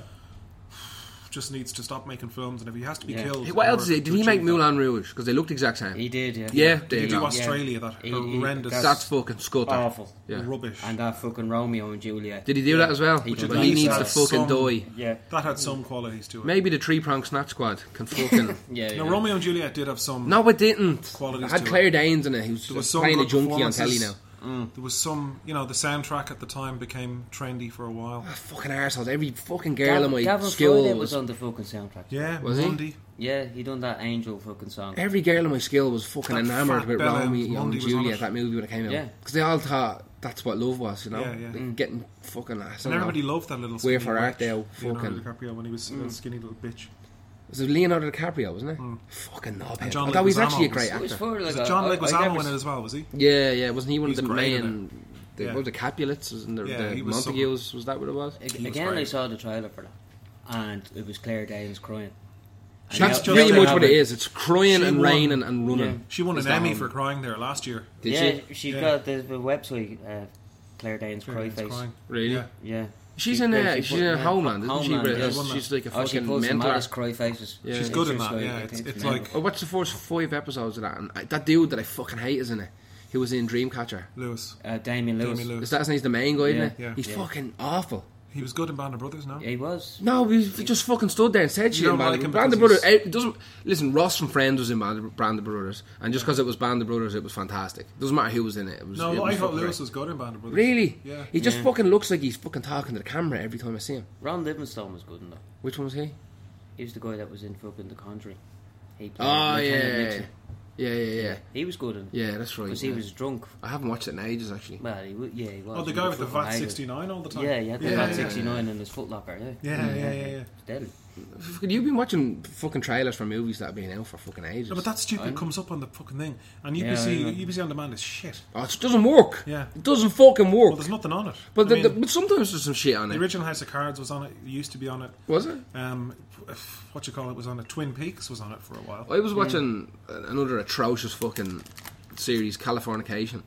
[SPEAKER 2] just needs to stop making films, and if he has to be
[SPEAKER 3] Yeah.
[SPEAKER 2] killed...
[SPEAKER 1] Hey, what
[SPEAKER 2] in
[SPEAKER 1] else
[SPEAKER 2] order
[SPEAKER 1] did
[SPEAKER 2] to
[SPEAKER 1] he make
[SPEAKER 2] achieve that-
[SPEAKER 1] Moulin Rouge? Because they looked the exact same.
[SPEAKER 3] He did, yeah.
[SPEAKER 1] Yeah,
[SPEAKER 2] Did
[SPEAKER 1] there
[SPEAKER 2] he
[SPEAKER 1] you
[SPEAKER 2] do
[SPEAKER 1] go.
[SPEAKER 2] Australia, that
[SPEAKER 3] He-
[SPEAKER 2] horrendous...
[SPEAKER 1] That's fucking scutter.
[SPEAKER 3] Awful.
[SPEAKER 1] Yeah.
[SPEAKER 2] rubbish.
[SPEAKER 3] And that fucking Romeo and Juliet.
[SPEAKER 1] Did he do that as well?
[SPEAKER 3] He
[SPEAKER 1] But
[SPEAKER 3] did
[SPEAKER 1] he
[SPEAKER 3] that.
[SPEAKER 1] needs to
[SPEAKER 2] That's
[SPEAKER 1] fucking
[SPEAKER 2] some-
[SPEAKER 1] die.
[SPEAKER 3] Yeah.
[SPEAKER 2] That had some qualities to it.
[SPEAKER 1] Maybe the three-prong snatch squad can fucking...
[SPEAKER 3] Yeah.
[SPEAKER 2] No,
[SPEAKER 3] yeah.
[SPEAKER 2] Romeo and Juliet did have some...
[SPEAKER 1] No, it didn't.
[SPEAKER 2] Qualities
[SPEAKER 1] It had
[SPEAKER 2] to it.
[SPEAKER 1] Claire Danes in it, who's
[SPEAKER 2] There was some
[SPEAKER 1] playing a
[SPEAKER 2] good
[SPEAKER 1] junkie on telly now.
[SPEAKER 2] performances. There was some... You know, the soundtrack at the time became trendy for a while.
[SPEAKER 1] Fucking arseholes. Every fucking girl in my
[SPEAKER 3] Gavin
[SPEAKER 1] school
[SPEAKER 3] Friday
[SPEAKER 1] was...
[SPEAKER 3] was on the fucking soundtrack.
[SPEAKER 2] Yeah,
[SPEAKER 1] Was he?
[SPEAKER 2] Mundy.
[SPEAKER 3] Yeah, he done that Angel fucking song.
[SPEAKER 1] Every girl in my school was fucking
[SPEAKER 2] That
[SPEAKER 1] enamoured
[SPEAKER 2] fat
[SPEAKER 1] with
[SPEAKER 2] Bella
[SPEAKER 1] Romeo and
[SPEAKER 2] Mundy was on
[SPEAKER 1] Juliet,
[SPEAKER 2] it.
[SPEAKER 1] that movie when it came out.
[SPEAKER 3] Yeah.
[SPEAKER 1] Because they all thought that's what love was, you know?
[SPEAKER 2] Yeah, yeah.
[SPEAKER 1] Like getting fucking ass.
[SPEAKER 2] And everybody loved that little
[SPEAKER 1] Where
[SPEAKER 2] skinny
[SPEAKER 1] for art
[SPEAKER 2] witch,
[SPEAKER 1] thou,
[SPEAKER 2] Leonardo
[SPEAKER 1] fucking-
[SPEAKER 2] DiCaprio, when he was a skinny little bitch.
[SPEAKER 1] Was it Leonardo DiCaprio, wasn't it? Fucking knobhead.
[SPEAKER 2] And John
[SPEAKER 1] I thought he's
[SPEAKER 2] Leguizamo
[SPEAKER 1] actually a
[SPEAKER 2] was-
[SPEAKER 1] great
[SPEAKER 3] It was
[SPEAKER 1] actor.
[SPEAKER 3] for like
[SPEAKER 2] Was
[SPEAKER 3] a-
[SPEAKER 2] it John
[SPEAKER 3] I
[SPEAKER 2] Leguizamo
[SPEAKER 3] never
[SPEAKER 2] in it
[SPEAKER 3] s-
[SPEAKER 2] as well, was he?
[SPEAKER 1] Yeah, wasn't he one
[SPEAKER 2] He's
[SPEAKER 1] of the
[SPEAKER 2] great in
[SPEAKER 1] main...
[SPEAKER 2] Yeah.
[SPEAKER 1] What was the Capulets? And the,
[SPEAKER 2] Yeah,
[SPEAKER 1] the
[SPEAKER 2] he was
[SPEAKER 1] Montagues? Was that what it was?
[SPEAKER 2] was
[SPEAKER 3] Again, I
[SPEAKER 2] great.
[SPEAKER 3] saw the trailer for that, and it was Claire Danes crying. And
[SPEAKER 1] That's
[SPEAKER 3] now-
[SPEAKER 1] pretty
[SPEAKER 3] now
[SPEAKER 1] much
[SPEAKER 3] they
[SPEAKER 1] what
[SPEAKER 3] have
[SPEAKER 1] it is. It's crying
[SPEAKER 2] She
[SPEAKER 1] and
[SPEAKER 2] won-
[SPEAKER 1] raining and running.
[SPEAKER 3] Yeah.
[SPEAKER 2] She won
[SPEAKER 1] Is
[SPEAKER 2] an
[SPEAKER 1] that
[SPEAKER 2] Emmy
[SPEAKER 1] how-
[SPEAKER 2] for crying there last year.
[SPEAKER 1] Did
[SPEAKER 3] Yeah,
[SPEAKER 1] she?
[SPEAKER 3] she's
[SPEAKER 2] Yeah.
[SPEAKER 3] got the website, Claire Danes Cry
[SPEAKER 2] It's
[SPEAKER 3] Face.
[SPEAKER 2] crying.
[SPEAKER 1] Really?
[SPEAKER 2] Yeah.
[SPEAKER 3] Yeah.
[SPEAKER 1] She's
[SPEAKER 3] She
[SPEAKER 1] in
[SPEAKER 3] basically
[SPEAKER 1] she's
[SPEAKER 3] put-
[SPEAKER 1] in
[SPEAKER 3] yeah.
[SPEAKER 1] Homeland, isn't she?
[SPEAKER 3] Homeland,
[SPEAKER 1] Where
[SPEAKER 2] yeah.
[SPEAKER 1] she's like a
[SPEAKER 3] Oh, she
[SPEAKER 1] fucking
[SPEAKER 3] pulls the
[SPEAKER 1] mentor.
[SPEAKER 3] maddest cry faces.
[SPEAKER 1] Yeah.
[SPEAKER 2] She's good in
[SPEAKER 3] just
[SPEAKER 2] that,
[SPEAKER 3] like-
[SPEAKER 2] yeah.
[SPEAKER 3] I think
[SPEAKER 2] It's
[SPEAKER 3] mental.
[SPEAKER 2] like
[SPEAKER 1] I watched the first 5 episodes of that, and that dude that I fucking hate is in it. He was in Dreamcatcher.
[SPEAKER 2] Lewis.
[SPEAKER 3] Damien Lewis.
[SPEAKER 2] Damien Lewis.
[SPEAKER 1] Is that his name? He's the main guy, isn't
[SPEAKER 3] Yeah.
[SPEAKER 1] it?
[SPEAKER 2] Yeah.
[SPEAKER 1] He's
[SPEAKER 3] Yeah.
[SPEAKER 1] fucking awful.
[SPEAKER 2] He was good in Band of Brothers, no?
[SPEAKER 3] Yeah, he was.
[SPEAKER 1] No, he just fucking stood there and said shit.
[SPEAKER 2] don't
[SPEAKER 1] in
[SPEAKER 2] like
[SPEAKER 1] Band
[SPEAKER 2] him
[SPEAKER 1] Band of
[SPEAKER 2] because
[SPEAKER 1] Brothers. It doesn't listen. Ross from Friends was in Band of Brothers, and just because it was Band of Brothers, it was fantastic. Doesn't matter who was in it. It was.
[SPEAKER 2] No,
[SPEAKER 1] it was
[SPEAKER 2] I thought
[SPEAKER 1] fucking
[SPEAKER 2] Lewis
[SPEAKER 1] great.
[SPEAKER 2] was good in Band of Brothers.
[SPEAKER 1] Really?
[SPEAKER 2] Yeah.
[SPEAKER 1] He just
[SPEAKER 3] Yeah.
[SPEAKER 1] fucking looks like he's fucking talking to the camera every time I see him.
[SPEAKER 3] Ron Livingstone was good in that.
[SPEAKER 1] Which one was he?
[SPEAKER 3] He was the guy that was in fucking The Conjuring. He played
[SPEAKER 1] Oh
[SPEAKER 3] Lieutenant
[SPEAKER 1] yeah,
[SPEAKER 3] Nixon.
[SPEAKER 1] yeah.
[SPEAKER 3] He was good in.
[SPEAKER 1] Yeah, that's right.
[SPEAKER 3] Because he
[SPEAKER 1] yeah.
[SPEAKER 3] was drunk.
[SPEAKER 1] I haven't watched it in ages actually.
[SPEAKER 3] Well, he was.
[SPEAKER 2] Oh, the guy with the VAT 69 all the time.
[SPEAKER 3] Yeah, he had the
[SPEAKER 2] Yeah,
[SPEAKER 3] VAT
[SPEAKER 2] yeah,
[SPEAKER 3] 69 in his footlocker. Yeah,
[SPEAKER 2] Yeah.
[SPEAKER 3] It's deadly.
[SPEAKER 1] You've been watching fucking trailers for movies that have been out for fucking ages.
[SPEAKER 2] No, but that stupid comes up on the fucking thing. And
[SPEAKER 3] Yeah, I know.
[SPEAKER 2] UBC On Demand is shit.
[SPEAKER 1] Oh, it doesn't work.
[SPEAKER 2] Yeah.
[SPEAKER 1] It doesn't fucking work.
[SPEAKER 2] Well, there's nothing on it.
[SPEAKER 1] but,
[SPEAKER 2] I mean,
[SPEAKER 1] but sometimes there's some shit on
[SPEAKER 2] the
[SPEAKER 1] it.
[SPEAKER 2] original House of Cards was on it. It used to be on it.
[SPEAKER 1] Was it?
[SPEAKER 2] What you call it was on it. Twin Peaks was on it for a while.
[SPEAKER 1] I was watching another atrocious fucking series, Californication.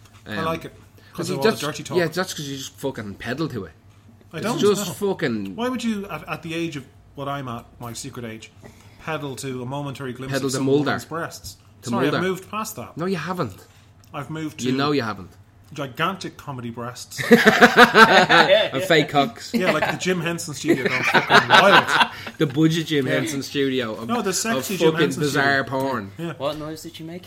[SPEAKER 2] I like it. Because
[SPEAKER 1] you
[SPEAKER 2] of all the
[SPEAKER 1] just-
[SPEAKER 2] dirty talk.
[SPEAKER 1] Yeah, that's because you just fucking pedal to it.
[SPEAKER 2] I
[SPEAKER 1] It's
[SPEAKER 2] don't
[SPEAKER 1] just
[SPEAKER 2] know.
[SPEAKER 1] fucking
[SPEAKER 2] Why would you, at the age of what I'm at, my secret age, pedal to a momentary glimpse
[SPEAKER 1] Pedal
[SPEAKER 2] of
[SPEAKER 1] to
[SPEAKER 2] some
[SPEAKER 1] Mulder.
[SPEAKER 2] woman's breasts?
[SPEAKER 1] To
[SPEAKER 2] Sorry,
[SPEAKER 1] Mulder.
[SPEAKER 2] I've moved past that.
[SPEAKER 1] No, you haven't.
[SPEAKER 2] I've moved to...
[SPEAKER 1] You know you haven't.
[SPEAKER 2] gigantic comedy breasts.
[SPEAKER 1] And fake cocks.
[SPEAKER 2] Yeah, like the Jim Henson studio gone fucking wild.
[SPEAKER 1] The budget Jim Henson studio of,
[SPEAKER 2] No, the sexy
[SPEAKER 1] of
[SPEAKER 2] Jim
[SPEAKER 1] fucking
[SPEAKER 2] Henson
[SPEAKER 1] bizarre
[SPEAKER 2] studio.
[SPEAKER 1] porn.
[SPEAKER 2] Yeah.
[SPEAKER 3] What noise did you make?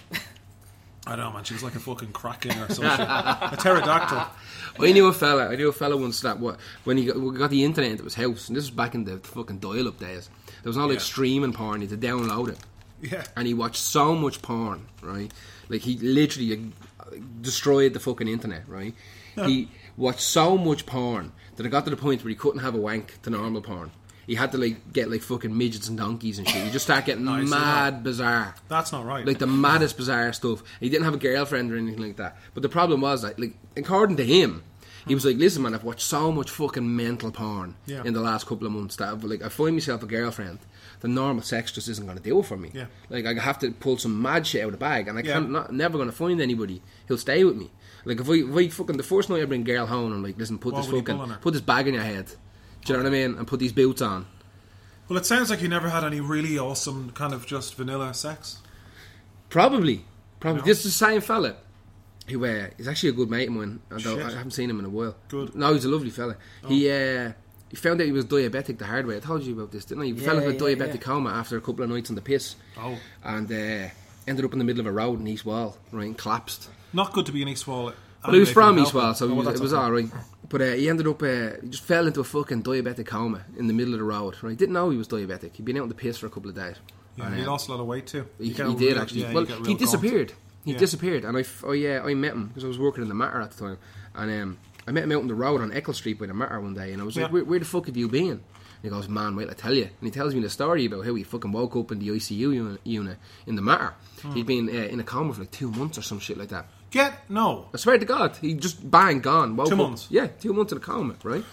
[SPEAKER 2] I don't know, man. She was like a fucking kraken or some shit. A pterodactyl.
[SPEAKER 1] I knew a fella once that when we got the internet into his house, and this was back in the fucking dial-up days. There was no like streaming porn; you had to download it.
[SPEAKER 2] Yeah.
[SPEAKER 1] And he watched so much porn, right? Like he literally destroyed the fucking internet, right? He watched so much porn that it got to the point where he couldn't have a wank to normal porn. He had to like get like fucking midgets and donkeys and shit. You just start getting mad, bizarre.
[SPEAKER 2] That's not right.
[SPEAKER 1] Like the maddest bizarre stuff. He didn't have a girlfriend or anything like that. But the problem was that, like, according to him, he was like, "Listen, man, I've watched so much fucking mental porn in the last couple of months that like I find myself a girlfriend. The normal sex just isn't going to do it for me.
[SPEAKER 2] Yeah.
[SPEAKER 1] Like I have to pull some mad shit out of the bag, and never going to find anybody who'll stay with me. Like if I fucking the first night I bring girl home, I'm like, listen, put this bag in your head. Do you know what I mean? And put these boots on."
[SPEAKER 2] Well, it sounds like you never had any really awesome kind of just vanilla sex.
[SPEAKER 1] Probably.
[SPEAKER 2] No?
[SPEAKER 1] This is the same fella who he's actually a good mate of mine, although I haven't seen him in a while.
[SPEAKER 2] Good.
[SPEAKER 1] No, he's a lovely fella. He found out he was diabetic the hard way. I told you about this, didn't I? He fell into a diabetic coma after a couple of nights on the piss.
[SPEAKER 2] Oh.
[SPEAKER 1] And ended up in the middle of a road in East Wall, right, and collapsed.
[SPEAKER 2] Not good to be in East Wall.
[SPEAKER 1] Well, he was from East Wall, so it was
[SPEAKER 2] okay.
[SPEAKER 1] alright. But he ended up, he just fell into a fucking diabetic coma in the middle of the road. Right? He didn't know he was diabetic. He'd been out on the piss for a couple of days.
[SPEAKER 2] Yeah,
[SPEAKER 1] and,
[SPEAKER 2] he lost a lot of weight too.
[SPEAKER 1] He did actually.
[SPEAKER 2] Yeah,
[SPEAKER 1] well, he disappeared. He
[SPEAKER 2] Yeah.
[SPEAKER 1] disappeared, and I met him because I was working in the Matter at the time, and I met him out on the road on Eccles Street by the Matter one day, and I was like, where the fuck have you been? And he goes, "Man, wait, I tell you." And he tells me the story about how he fucking woke up in the ICU unit in the Matter. He'd been in a coma for like 2 months or some shit like that.
[SPEAKER 2] No.
[SPEAKER 1] I swear to God, he just bang gone. Woke
[SPEAKER 2] 2
[SPEAKER 1] up.
[SPEAKER 2] months?
[SPEAKER 1] Yeah, 2 months in a coma, right?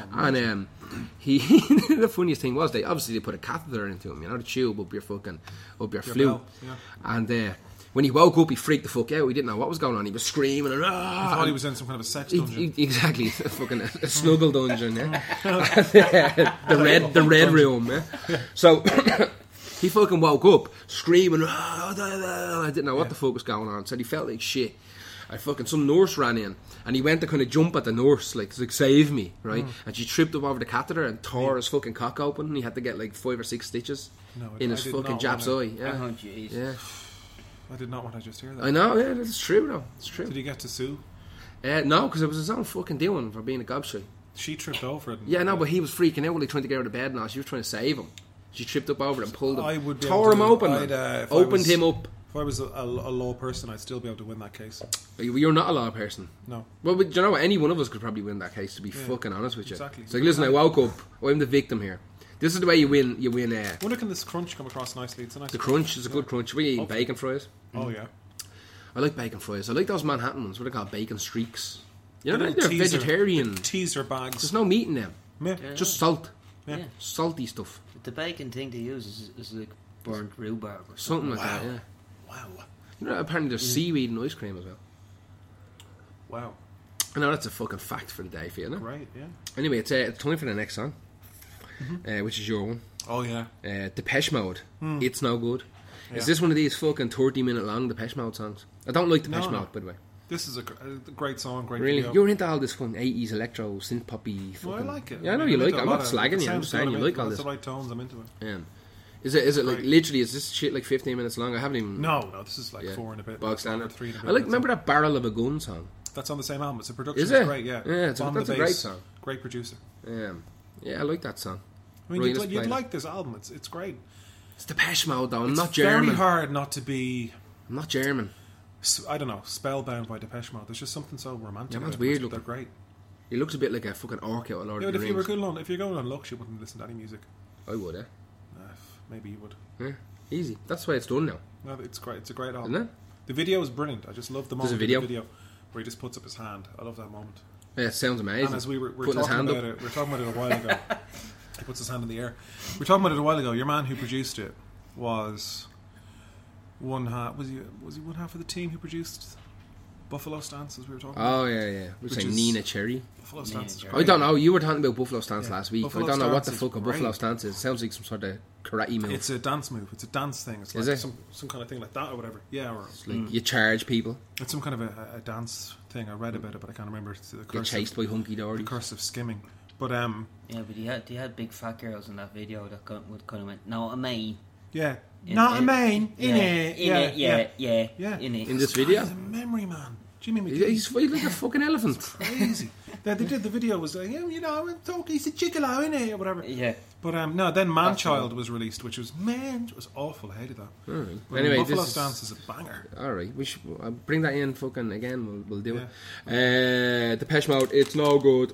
[SPEAKER 1] And he the funniest thing was they put a catheter into him, you know, the tube up your flute.
[SPEAKER 2] Bell, yeah.
[SPEAKER 1] And when he woke up, he freaked the fuck out. He didn't know what was going on. He was screaming and
[SPEAKER 2] I thought he was in some kind of a sex dungeon.
[SPEAKER 1] Exactly, a snuggle dungeon. Yeah? the red room. Yeah? So he fucking woke up screaming. I didn't know what the fuck was going on. Said he felt like shit. Some nurse ran in and he went to kind of jump at the nurse, like save me, right? And she tripped up over the catheter and tore his fucking cock open, and he had to get like 5 or 6 stitches in his fucking Jap's eye. Yeah.
[SPEAKER 3] Oh, jeez.
[SPEAKER 1] Yeah.
[SPEAKER 2] I did not want to just hear that.
[SPEAKER 1] I know, yeah, that's true though. It's true.
[SPEAKER 2] Did he get to sue?
[SPEAKER 1] No, because it was his own fucking doing for being a gobshite.
[SPEAKER 2] She tripped over it.
[SPEAKER 1] Yeah, no, but he was freaking out, like trying to get out of bed now. She was trying to save him. She tripped up over it and pulled him.
[SPEAKER 2] I would be
[SPEAKER 1] tore him
[SPEAKER 2] able to-
[SPEAKER 1] open.
[SPEAKER 2] I'd,
[SPEAKER 1] Opened him up.
[SPEAKER 2] If I was a law person, I'd still be able to win that case.
[SPEAKER 1] You're not a law person.
[SPEAKER 2] No.
[SPEAKER 1] Well, but you know what? Any one of us could probably win that case, to be fucking honest with you.
[SPEAKER 2] Exactly.
[SPEAKER 1] It's like, listen, I woke up. I'm the victim here. This is the way you win. You win.
[SPEAKER 2] Wonder can this crunch come across nicely? It's a nice
[SPEAKER 1] The crunch is a good crunch. We eat bacon fries.
[SPEAKER 2] Oh yeah.
[SPEAKER 1] I like bacon fries. I like those Manhattan ones. What are they called? Bacon streaks. You know,
[SPEAKER 2] The
[SPEAKER 1] they're
[SPEAKER 2] little
[SPEAKER 1] vegetarian.
[SPEAKER 2] teaser bags.
[SPEAKER 1] There's no meat in them.
[SPEAKER 2] Yeah.
[SPEAKER 1] Just salt.
[SPEAKER 2] Yeah.
[SPEAKER 1] Salty stuff.
[SPEAKER 3] The bacon thing to use is like burnt rhubarb or
[SPEAKER 1] Something like that, yeah.
[SPEAKER 2] Wow.
[SPEAKER 1] You know, apparently there's seaweed in ice cream as well.
[SPEAKER 2] Wow.
[SPEAKER 1] I know that's a fucking fact for the day for you, no?
[SPEAKER 2] Right. Yeah.
[SPEAKER 1] Anyway, it's time for the next song, which is your one.
[SPEAKER 2] Oh yeah.
[SPEAKER 1] Depeche Mode. It's No Good.
[SPEAKER 2] Yeah.
[SPEAKER 1] Is this one of these fucking 30-minute long Depeche Mode songs? I don't like Depeche
[SPEAKER 2] No.
[SPEAKER 1] Mode, by the way.
[SPEAKER 2] This is a great song. Great
[SPEAKER 1] Really?
[SPEAKER 2] video.
[SPEAKER 1] You're into all this fun 80s electro, synth poppy fucking...
[SPEAKER 2] Well, I like it.
[SPEAKER 1] Yeah, I know
[SPEAKER 2] mean,
[SPEAKER 1] you
[SPEAKER 2] I'm
[SPEAKER 1] like
[SPEAKER 2] into
[SPEAKER 1] it. I'm
[SPEAKER 2] a
[SPEAKER 1] not
[SPEAKER 2] lot of-
[SPEAKER 1] slagging
[SPEAKER 2] it
[SPEAKER 1] you. I'm
[SPEAKER 2] sounds
[SPEAKER 1] just saying
[SPEAKER 2] good,
[SPEAKER 1] you
[SPEAKER 2] I'm
[SPEAKER 1] like
[SPEAKER 2] into
[SPEAKER 1] all
[SPEAKER 2] it.
[SPEAKER 1] this.
[SPEAKER 2] It's the right tones. I'm into it.
[SPEAKER 1] Is it like
[SPEAKER 2] Right.
[SPEAKER 1] literally? Is this shit like 15 minutes long? I haven't even.
[SPEAKER 2] No, this is like 4 and a bit.
[SPEAKER 1] Bog standard.
[SPEAKER 2] 3 and a bit.
[SPEAKER 1] I like. Remember that Barrel of a Gun song?
[SPEAKER 2] That's on the same album. It's a production.
[SPEAKER 1] Is it?
[SPEAKER 2] Great. Yeah.
[SPEAKER 1] Yeah,
[SPEAKER 2] Bomb
[SPEAKER 1] that's
[SPEAKER 2] the
[SPEAKER 1] a great
[SPEAKER 2] Bass.
[SPEAKER 1] song.
[SPEAKER 2] Great producer.
[SPEAKER 1] Yeah, I like that song.
[SPEAKER 2] I mean,
[SPEAKER 1] Right,
[SPEAKER 2] you'd
[SPEAKER 1] let's play it.
[SPEAKER 2] like this album. It's great.
[SPEAKER 1] It's Depeche Mode though. I'm
[SPEAKER 2] It's
[SPEAKER 1] not German.
[SPEAKER 2] very hard not to be.
[SPEAKER 1] I'm not German.
[SPEAKER 2] I don't know, spellbound by Depeche Mode. There's just something so romantic.
[SPEAKER 1] Yeah, man's
[SPEAKER 2] about it.
[SPEAKER 1] weird
[SPEAKER 2] They're
[SPEAKER 1] looking.
[SPEAKER 2] great.
[SPEAKER 1] He looks a bit like a fucking orc out of Lord
[SPEAKER 2] Yeah,
[SPEAKER 1] of
[SPEAKER 2] but
[SPEAKER 1] the
[SPEAKER 2] if
[SPEAKER 1] Rings.
[SPEAKER 2] you're going on Lux, you wouldn't listen to any music.
[SPEAKER 1] I would, eh?
[SPEAKER 2] Maybe you would.
[SPEAKER 1] Yeah, easy. That's the way it's done now.
[SPEAKER 2] No, it's great. It's a great album.
[SPEAKER 1] Isn't it?
[SPEAKER 2] The video is brilliant. I just love the moment
[SPEAKER 1] There's a
[SPEAKER 2] in the
[SPEAKER 1] video?
[SPEAKER 2] video where he just puts up his hand. I love that moment.
[SPEAKER 1] Yeah, it sounds amazing.
[SPEAKER 2] And as we were
[SPEAKER 1] Putting his
[SPEAKER 2] talking
[SPEAKER 1] hand
[SPEAKER 2] about
[SPEAKER 1] up.
[SPEAKER 2] it, we were talking about it a while ago. He puts his hand in the air. We were talking about it a while ago. Your man who produced it was one half. Was he one half of the team who produced Buffalo Stance, as we were talking
[SPEAKER 1] Oh yeah. We're
[SPEAKER 2] Which
[SPEAKER 1] saying
[SPEAKER 2] is-
[SPEAKER 1] Nina Cherry.
[SPEAKER 2] about. Buffalo Stance is
[SPEAKER 3] Cherry.
[SPEAKER 1] I
[SPEAKER 2] great.
[SPEAKER 1] don't know. You were talking about Buffalo Stance
[SPEAKER 2] Yeah.
[SPEAKER 1] last week.
[SPEAKER 2] Buffalo
[SPEAKER 1] I don't know what the
[SPEAKER 2] Stance
[SPEAKER 1] fuck a
[SPEAKER 2] is
[SPEAKER 1] Buffalo
[SPEAKER 2] great.
[SPEAKER 1] Stance is. It sounds like some sort of karate move.
[SPEAKER 2] It's a dance move. It's a dance thing. It's
[SPEAKER 1] Is
[SPEAKER 2] like
[SPEAKER 1] it?
[SPEAKER 2] some kind of thing like that or whatever. Yeah, or
[SPEAKER 1] Like you charge people,
[SPEAKER 2] it's some kind of a dance thing. I read about it, but I can't remember. It's the
[SPEAKER 1] get
[SPEAKER 2] curse,
[SPEAKER 1] chased by hunky
[SPEAKER 2] the
[SPEAKER 1] dory.
[SPEAKER 2] curse of skimming. But
[SPEAKER 3] Yeah, but he had big fat girls in that video that would kind of went, no, I mean.
[SPEAKER 2] yeah,
[SPEAKER 3] In-
[SPEAKER 2] not a
[SPEAKER 3] in-
[SPEAKER 2] main in
[SPEAKER 3] yeah,
[SPEAKER 2] it.
[SPEAKER 3] in it, yeah,
[SPEAKER 2] Yeah.
[SPEAKER 3] in it.
[SPEAKER 1] In this video,
[SPEAKER 2] He's a memory man. Jimmy McGee.
[SPEAKER 1] he's like a fucking elephant.
[SPEAKER 2] Crazy. They did the video was like, you know, he's a gigolo in it or whatever.
[SPEAKER 3] Yeah.
[SPEAKER 2] But no, then Manchild was released, which was it was awful. I hated that.
[SPEAKER 1] Alright.
[SPEAKER 2] But
[SPEAKER 1] Anyway,
[SPEAKER 2] Buffalo
[SPEAKER 1] this
[SPEAKER 2] Stance is a banger.
[SPEAKER 1] all right. We should bring that in. Fucking again, we'll do
[SPEAKER 2] Yeah.
[SPEAKER 1] it. Depeche Mode. It's no good.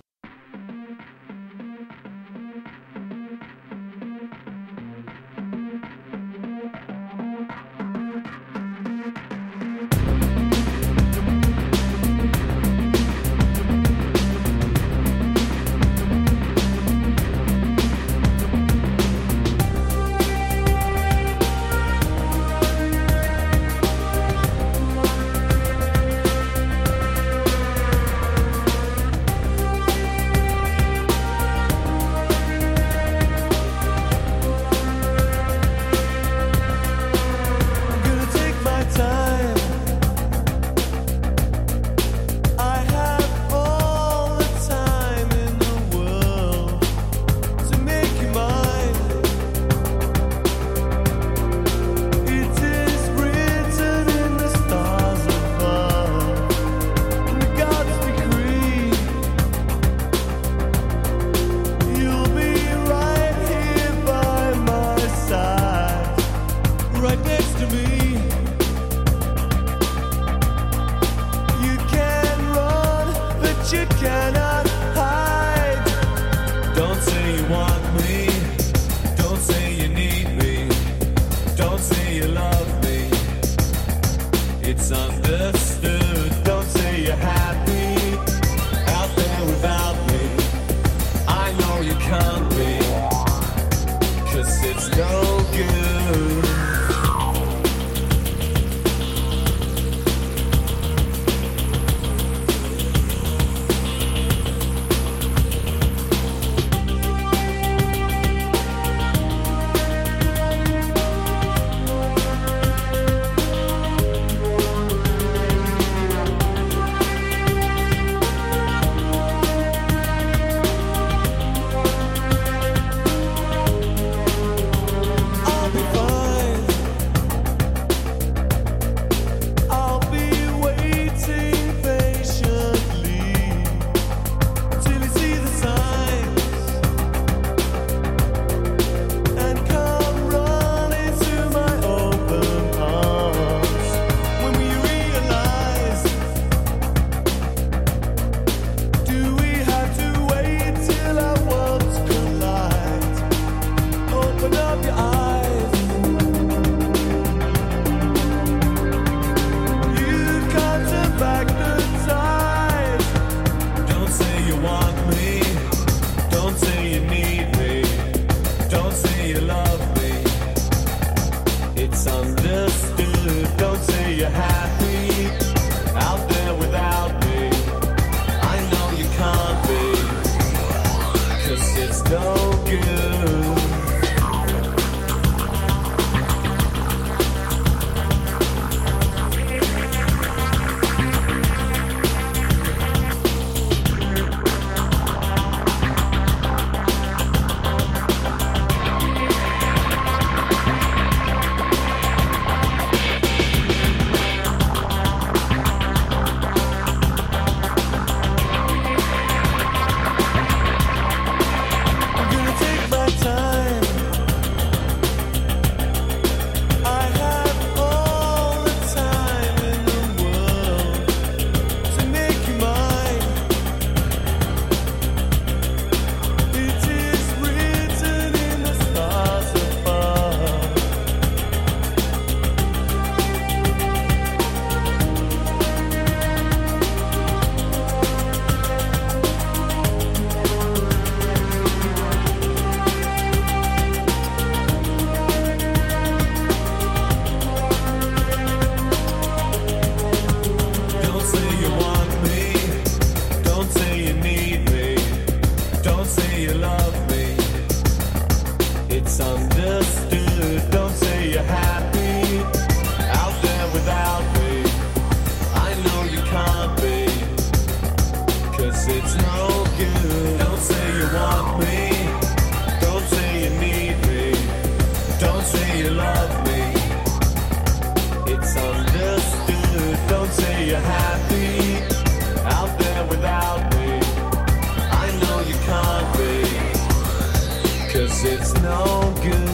[SPEAKER 5] I'm gonna take my time. I have all the time in the world to make you mine. It is written in the stars above, in God's decree. You'll be right here by my side, right next to me. You can run, but you cannot hide. Don't say you want me. Don't say you need me. Don't say you love me. It's understood. Don't say you're happy out there without me. I know you can't be, 'cause it's no good. I'll be fine. I'll be waiting patiently till you see the signs and come running to my open arms. When we realize, do we have to wait till our worlds collide? Open up your eyes. You can't turn back the tide. Don't say you want me. Don't say you need me. Don't say you love me. It's understood. Don't say you're happy out there without me. I know you can't be, 'cause it's no good. It's understood. Don't say you're happy out there without me. I know you can't be, 'cause it's no good. Don't say you want me. Don't say you need me. Don't say you love me. It's understood. Don't say you're happy out there without me. I know you can't be, 'cause it's no good.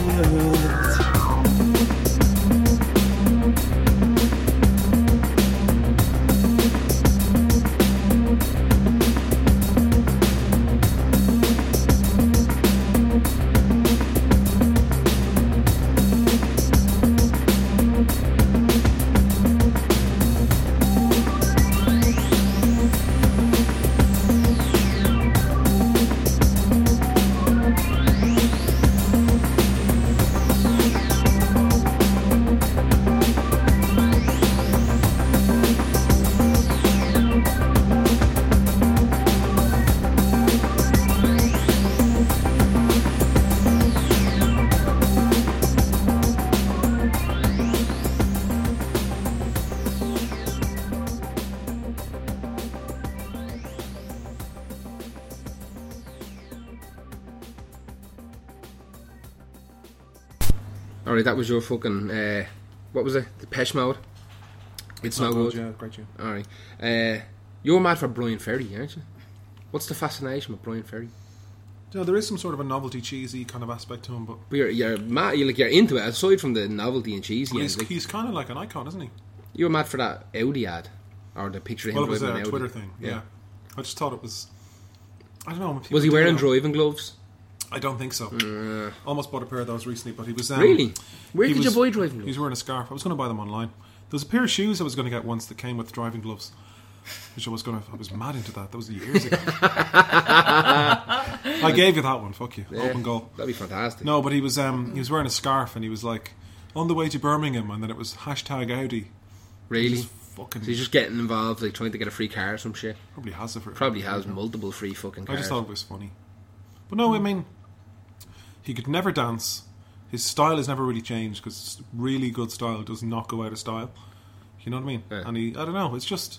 [SPEAKER 1] Alright, that was your fucking, what was it? Depeche Mode? It's no good.
[SPEAKER 2] Yeah, great tune.
[SPEAKER 1] Alright. You're mad for Brian Ferry, aren't you? What's the fascination with Brian Ferry?
[SPEAKER 2] You know, there is some sort of a novelty, cheesy kind of aspect to him, but
[SPEAKER 1] But you're mad, you're into it, aside from the novelty and cheesy.
[SPEAKER 2] he's kind of like an icon, isn't he?
[SPEAKER 1] You were mad for that Audi ad, or the picture of him
[SPEAKER 2] Well, it was
[SPEAKER 1] driving
[SPEAKER 2] a
[SPEAKER 1] an Audi.
[SPEAKER 2] Twitter thing, yeah. I just thought it was... I don't know. when people
[SPEAKER 1] Was he
[SPEAKER 2] do
[SPEAKER 1] wearing
[SPEAKER 2] that-
[SPEAKER 1] driving gloves?
[SPEAKER 2] I don't think so. Almost bought a pair of those recently, but he was...
[SPEAKER 1] Really? Where
[SPEAKER 2] he
[SPEAKER 1] did you
[SPEAKER 2] was-
[SPEAKER 1] buy driving
[SPEAKER 2] He
[SPEAKER 1] gloves?
[SPEAKER 2] was wearing a scarf. I was going to buy them online. There was a pair of shoes I was going to get once that came with driving gloves, which I was mad into that. That was years ago. I gave you that one. Fuck you.
[SPEAKER 1] Yeah,
[SPEAKER 2] Open goal.
[SPEAKER 1] That'd be fantastic.
[SPEAKER 2] No, but he was wearing a scarf and he was like on the way to Birmingham, and then it was hashtag Audi.
[SPEAKER 1] Really?
[SPEAKER 2] Just fucking
[SPEAKER 1] So he's just getting involved, like trying to get a free car or some shit.
[SPEAKER 2] probably has it for
[SPEAKER 1] Probably has multiple free fucking
[SPEAKER 2] I
[SPEAKER 1] cars.
[SPEAKER 2] just thought it was funny. But no, I mean, he could never dance. His style has never really changed, because really good style does not go out of style. You know what I mean?
[SPEAKER 1] Yeah.
[SPEAKER 2] And I don't know, it's just...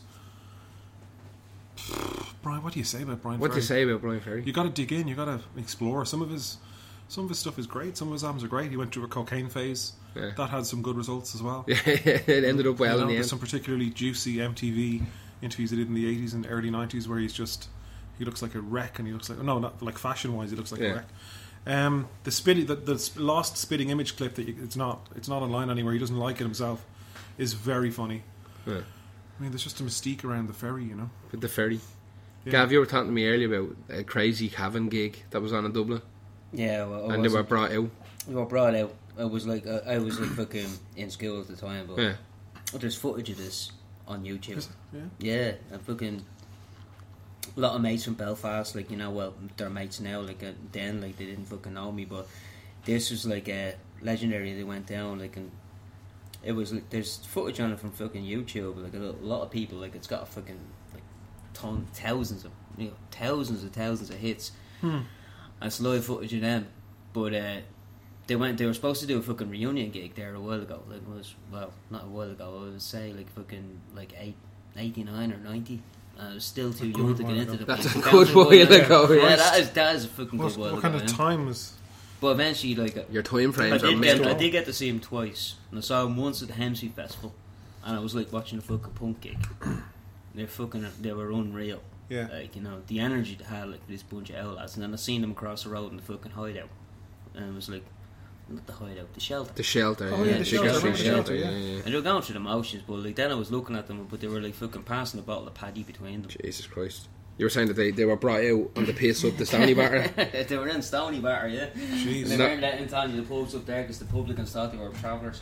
[SPEAKER 2] Brian, what do you say about Brian
[SPEAKER 1] What do
[SPEAKER 2] Ferry?
[SPEAKER 1] you say about Brian Ferry?
[SPEAKER 2] You got to dig in, you got to explore. Some of his stuff is great, some of his albums are great. He went through a cocaine phase.
[SPEAKER 1] Yeah.
[SPEAKER 2] That had some good results as well.
[SPEAKER 1] It ended up well
[SPEAKER 2] You know,
[SPEAKER 1] in the
[SPEAKER 2] there's
[SPEAKER 1] end.
[SPEAKER 2] some particularly juicy MTV interviews he did in the 80s and early 90s where he looks like a wreck, and he looks like, no, not like fashion wise, he looks like
[SPEAKER 1] Yeah.
[SPEAKER 2] a wreck. The lost spitting image clip that it's not online anywhere, he doesn't like it himself, is very funny.
[SPEAKER 1] Yeah.
[SPEAKER 2] I mean, there's just a mystique around the ferry, you know.
[SPEAKER 1] With the ferry.
[SPEAKER 2] Yeah.
[SPEAKER 1] Gav, you were talking to me earlier about a crazy Cavan gig that was on in Dublin,
[SPEAKER 3] Yeah, well,
[SPEAKER 1] and they were brought out.
[SPEAKER 3] They were brought out. I was like fucking in school at the time, but
[SPEAKER 1] Yeah.
[SPEAKER 3] there's footage of this on YouTube.
[SPEAKER 2] Is it? Yeah.
[SPEAKER 3] Yeah, and fucking a lot of mates from Belfast, like, you know, well, they're mates now, like, then, like, they didn't fucking know me, but this was, like, legendary. They went down, like, and it was, like, there's footage on it from fucking YouTube, like, a lot of people, like, it's got a fucking, like, thousands of hits, and it's live footage of them, but, they were supposed to do a fucking reunion gig there a while ago, like, it was, well, not a while ago, I would say, like, fucking, like, 89 or 90. I was still too young to get into the
[SPEAKER 1] That's
[SPEAKER 3] place.
[SPEAKER 1] a
[SPEAKER 3] That
[SPEAKER 1] good
[SPEAKER 3] was
[SPEAKER 1] while
[SPEAKER 3] yeah,
[SPEAKER 1] ago,
[SPEAKER 3] Yeah,
[SPEAKER 1] yeah.
[SPEAKER 3] that is a fucking good while
[SPEAKER 2] What
[SPEAKER 3] ago.
[SPEAKER 2] kind of
[SPEAKER 3] yeah.
[SPEAKER 2] time was...
[SPEAKER 3] But eventually, like,
[SPEAKER 1] Your time
[SPEAKER 3] I
[SPEAKER 1] frames are
[SPEAKER 3] did,
[SPEAKER 1] mental.
[SPEAKER 3] I did get to see him twice, and I saw him once at the Hemsey Festival, and I was like watching a fucking punk gig. They were unreal.
[SPEAKER 2] Yeah.
[SPEAKER 3] Like, you know, the energy they had, like, this bunch of outlaws, and then I seen them across the road in the fucking hideout, and it was like, not the hideout, the shelter.
[SPEAKER 1] The shelter.
[SPEAKER 2] Oh, yeah, the
[SPEAKER 1] Bigger
[SPEAKER 2] shelter,
[SPEAKER 1] Street
[SPEAKER 2] the
[SPEAKER 1] shelter.
[SPEAKER 2] shelter,
[SPEAKER 1] Yeah,
[SPEAKER 2] yeah.
[SPEAKER 1] yeah.
[SPEAKER 3] And they were going through the motions, but like then I was looking at them, but they were like fucking passing a bottle of paddy between them.
[SPEAKER 1] Jesus Christ. You were saying that they were brought out on the piss up the Stony Batter.
[SPEAKER 3] They were in Stony Batter, yeah.
[SPEAKER 2] Jeez.
[SPEAKER 3] They
[SPEAKER 1] No.
[SPEAKER 3] weren't letting Tanya the pubs up there because the publicans thought they were travellers.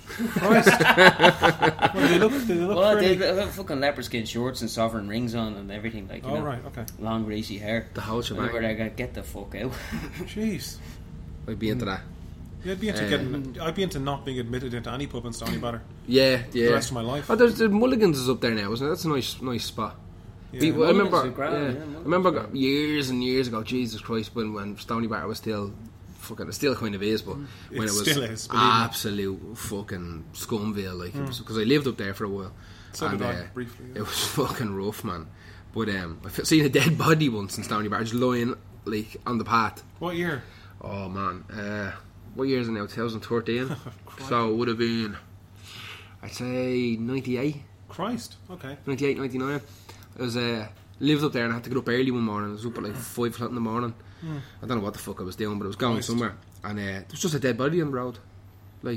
[SPEAKER 2] Well, they look
[SPEAKER 3] Well,
[SPEAKER 2] fairly...
[SPEAKER 3] they have fucking leopard skin shorts and sovereign rings on and everything, like, you
[SPEAKER 2] Oh,
[SPEAKER 3] know,
[SPEAKER 2] right, okay.
[SPEAKER 3] long greasy hair.
[SPEAKER 1] The whole
[SPEAKER 3] And they were
[SPEAKER 1] shebang.
[SPEAKER 3] there going, get the fuck out.
[SPEAKER 2] Jeez.
[SPEAKER 1] I'd be into that.
[SPEAKER 2] Yeah, I'd be into not being admitted into any pub in Stony Batter
[SPEAKER 1] Yeah, yeah.
[SPEAKER 2] the rest of my life.
[SPEAKER 1] Oh, there's the Mulligans is up there now, isn't it? That's a nice spot.
[SPEAKER 2] Yeah.
[SPEAKER 1] I remember,
[SPEAKER 3] Mulligans are grand, yeah,
[SPEAKER 1] I
[SPEAKER 3] Mulligans
[SPEAKER 1] remember
[SPEAKER 3] are grand.
[SPEAKER 1] years and years ago, Jesus Christ, when Stony Batter was still fucking, it still kind of is, but when
[SPEAKER 2] It
[SPEAKER 1] it was
[SPEAKER 2] still is, believe me.
[SPEAKER 1] absolute fucking Scumville, like, because I lived up there for a while.
[SPEAKER 2] So did I, briefly.
[SPEAKER 1] It was fucking rough, man. But I've seen a dead body once in Stoney Bar, just lying, like, on the path.
[SPEAKER 2] What year?
[SPEAKER 1] Oh, man. What year is it now? 2013? So it would have been, I'd say, 98.
[SPEAKER 2] Christ. Okay.
[SPEAKER 1] 98, 99. I was lived up there and I had to get up early one morning. I was up at like 5 o'clock in the morning. I don't know what the fuck I was doing, but I was going
[SPEAKER 2] Christ.
[SPEAKER 1] somewhere, and there was just a dead body on the road, like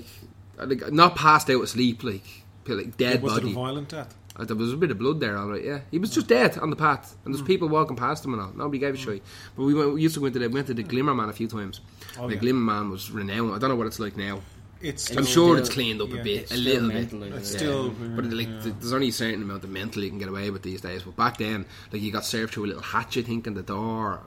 [SPEAKER 1] not passed out asleep, like dead
[SPEAKER 2] Was it
[SPEAKER 1] body.
[SPEAKER 2] a violent death?
[SPEAKER 1] There was a bit of blood there, all right. Yeah, he was just dead on the path, and there's people walking past him and all. Nobody gave a shit. But we used to go into went to the Glimmer Man a few times.
[SPEAKER 2] Oh,
[SPEAKER 1] The
[SPEAKER 2] yeah.
[SPEAKER 1] Glimmer Man was renowned. I don't know what it's like now.
[SPEAKER 2] It's
[SPEAKER 1] I'm
[SPEAKER 2] still,
[SPEAKER 1] sure it's cleaned up
[SPEAKER 2] yeah,
[SPEAKER 1] a bit,
[SPEAKER 3] it's
[SPEAKER 1] a
[SPEAKER 3] still
[SPEAKER 1] little bit.
[SPEAKER 3] mental, like,
[SPEAKER 2] It's
[SPEAKER 3] yeah.
[SPEAKER 2] still,
[SPEAKER 1] But like, there's only a certain amount of mental you can get away with these days. But back then, like, you got served through a little hatch, I think, in the door.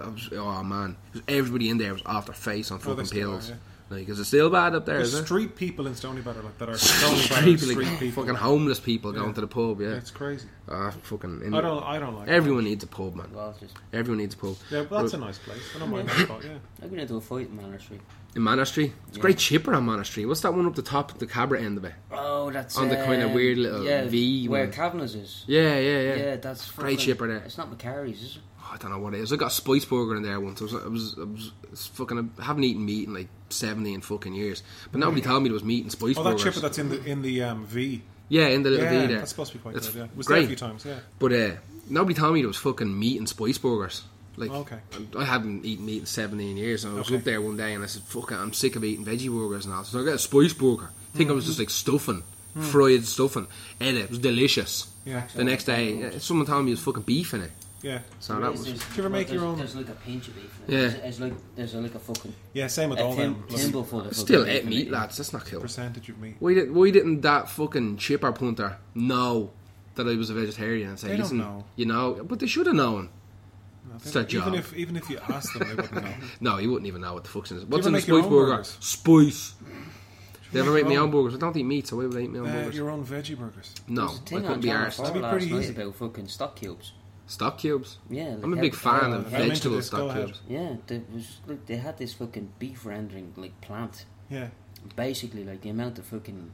[SPEAKER 1] Oh man, everybody in there was off their face on
[SPEAKER 2] they
[SPEAKER 1] fucking
[SPEAKER 2] still
[SPEAKER 1] pills.
[SPEAKER 2] are,
[SPEAKER 1] Like, is it still bad up there?
[SPEAKER 2] There's
[SPEAKER 1] Is it?
[SPEAKER 2] street people in Stoney Batter like that are Stoney Batter
[SPEAKER 1] Street,
[SPEAKER 2] street
[SPEAKER 1] like,
[SPEAKER 2] people.
[SPEAKER 1] fucking homeless people going to the pub. Yeah,
[SPEAKER 2] It's crazy.
[SPEAKER 1] fucking.
[SPEAKER 2] I don't like
[SPEAKER 1] Everyone needs a pub, man.
[SPEAKER 3] Well, it's just,
[SPEAKER 1] Everyone needs a pub.
[SPEAKER 2] That. Yeah, but that's a nice place. I don't mind that spot, yeah.
[SPEAKER 3] I've been into a fight in Manor Street.
[SPEAKER 1] In Manor Street, it's
[SPEAKER 3] Yeah.
[SPEAKER 1] great chipper on Manor Street. What's that one up the top, the Cabra end of it?
[SPEAKER 3] Oh, that's
[SPEAKER 1] On the kind of weird little
[SPEAKER 3] yeah,
[SPEAKER 1] V
[SPEAKER 3] where
[SPEAKER 1] one.
[SPEAKER 3] Kavanagh's is.
[SPEAKER 1] Yeah.
[SPEAKER 3] Yeah, that's
[SPEAKER 1] Great
[SPEAKER 3] fucking-
[SPEAKER 1] chipper there.
[SPEAKER 3] It's not McCarry's, is it?
[SPEAKER 1] I don't know what it is. I got a spice burger in there once. I was fucking. I haven't eaten meat in like 17 fucking years. But nobody told me there was meat and spice
[SPEAKER 2] Oh, that
[SPEAKER 1] burgers.
[SPEAKER 2] chipper that's in the V.
[SPEAKER 1] Yeah, in the little
[SPEAKER 2] Yeah,
[SPEAKER 1] V there.
[SPEAKER 2] that's supposed to be quite
[SPEAKER 1] It's
[SPEAKER 2] good, yeah. Was
[SPEAKER 1] great.
[SPEAKER 2] there a few times, yeah.
[SPEAKER 1] But nobody told me there was fucking meat and spice burgers. Like,
[SPEAKER 2] Okay.
[SPEAKER 1] I haven't eaten meat in 17 years. And I was
[SPEAKER 2] Okay.
[SPEAKER 1] up there one day and I said, "Fuck it, I'm sick of eating veggie burgers and all." So I got a spice burger. I think I was just like stuffing, fried stuffing. And it was delicious.
[SPEAKER 2] Yeah.
[SPEAKER 1] The next day, someone told me there was fucking beef in it.
[SPEAKER 2] Yeah.
[SPEAKER 1] So that was.
[SPEAKER 2] you ever make your own-
[SPEAKER 3] There's like a pinch of beef in it.
[SPEAKER 1] Yeah.
[SPEAKER 3] There's like a fucking
[SPEAKER 2] Yeah, same with
[SPEAKER 3] a
[SPEAKER 2] all them.
[SPEAKER 3] thimble full of
[SPEAKER 1] Still
[SPEAKER 3] fucking
[SPEAKER 1] ate
[SPEAKER 3] beef in
[SPEAKER 1] meat,
[SPEAKER 3] it.
[SPEAKER 1] lads. That's not cool.
[SPEAKER 2] Percentage of meat.
[SPEAKER 1] Why didn't that fucking chipper punter know that I was a vegetarian and say,
[SPEAKER 2] They don't
[SPEAKER 1] "Listen,
[SPEAKER 2] know.
[SPEAKER 1] you know," but they should have known.
[SPEAKER 2] No,
[SPEAKER 1] It's their job.
[SPEAKER 2] even if you asked them, they wouldn't know.
[SPEAKER 1] No, he wouldn't even know what the fuck's in it. What's
[SPEAKER 2] ever
[SPEAKER 1] in the
[SPEAKER 2] make your
[SPEAKER 1] spice
[SPEAKER 2] own
[SPEAKER 1] burger?
[SPEAKER 2] burgers?
[SPEAKER 1] Spice. They ever
[SPEAKER 2] make
[SPEAKER 1] make
[SPEAKER 2] your
[SPEAKER 1] my
[SPEAKER 2] own?
[SPEAKER 1] own burgers? I don't eat meat, so why would I eat my own burgers?
[SPEAKER 2] Your own veggie burgers.
[SPEAKER 1] No,
[SPEAKER 3] There's a
[SPEAKER 1] I
[SPEAKER 3] thing
[SPEAKER 1] couldn't
[SPEAKER 3] on
[SPEAKER 1] be
[SPEAKER 3] Channel
[SPEAKER 1] arsed.
[SPEAKER 3] 4
[SPEAKER 2] That'd be
[SPEAKER 3] last
[SPEAKER 2] pretty
[SPEAKER 3] night
[SPEAKER 2] easy.
[SPEAKER 3] about fucking stock cubes.
[SPEAKER 1] Stock cubes?
[SPEAKER 3] Yeah, like
[SPEAKER 1] I'm a
[SPEAKER 3] how-
[SPEAKER 1] big fan
[SPEAKER 3] how-
[SPEAKER 1] of
[SPEAKER 3] how-
[SPEAKER 2] I'm into
[SPEAKER 1] vegetable
[SPEAKER 2] this, go
[SPEAKER 1] stock
[SPEAKER 2] ahead.
[SPEAKER 1] cubes.
[SPEAKER 3] Yeah, they had this fucking beef rendering like plant.
[SPEAKER 2] Yeah.
[SPEAKER 3] Basically, like the amount of fucking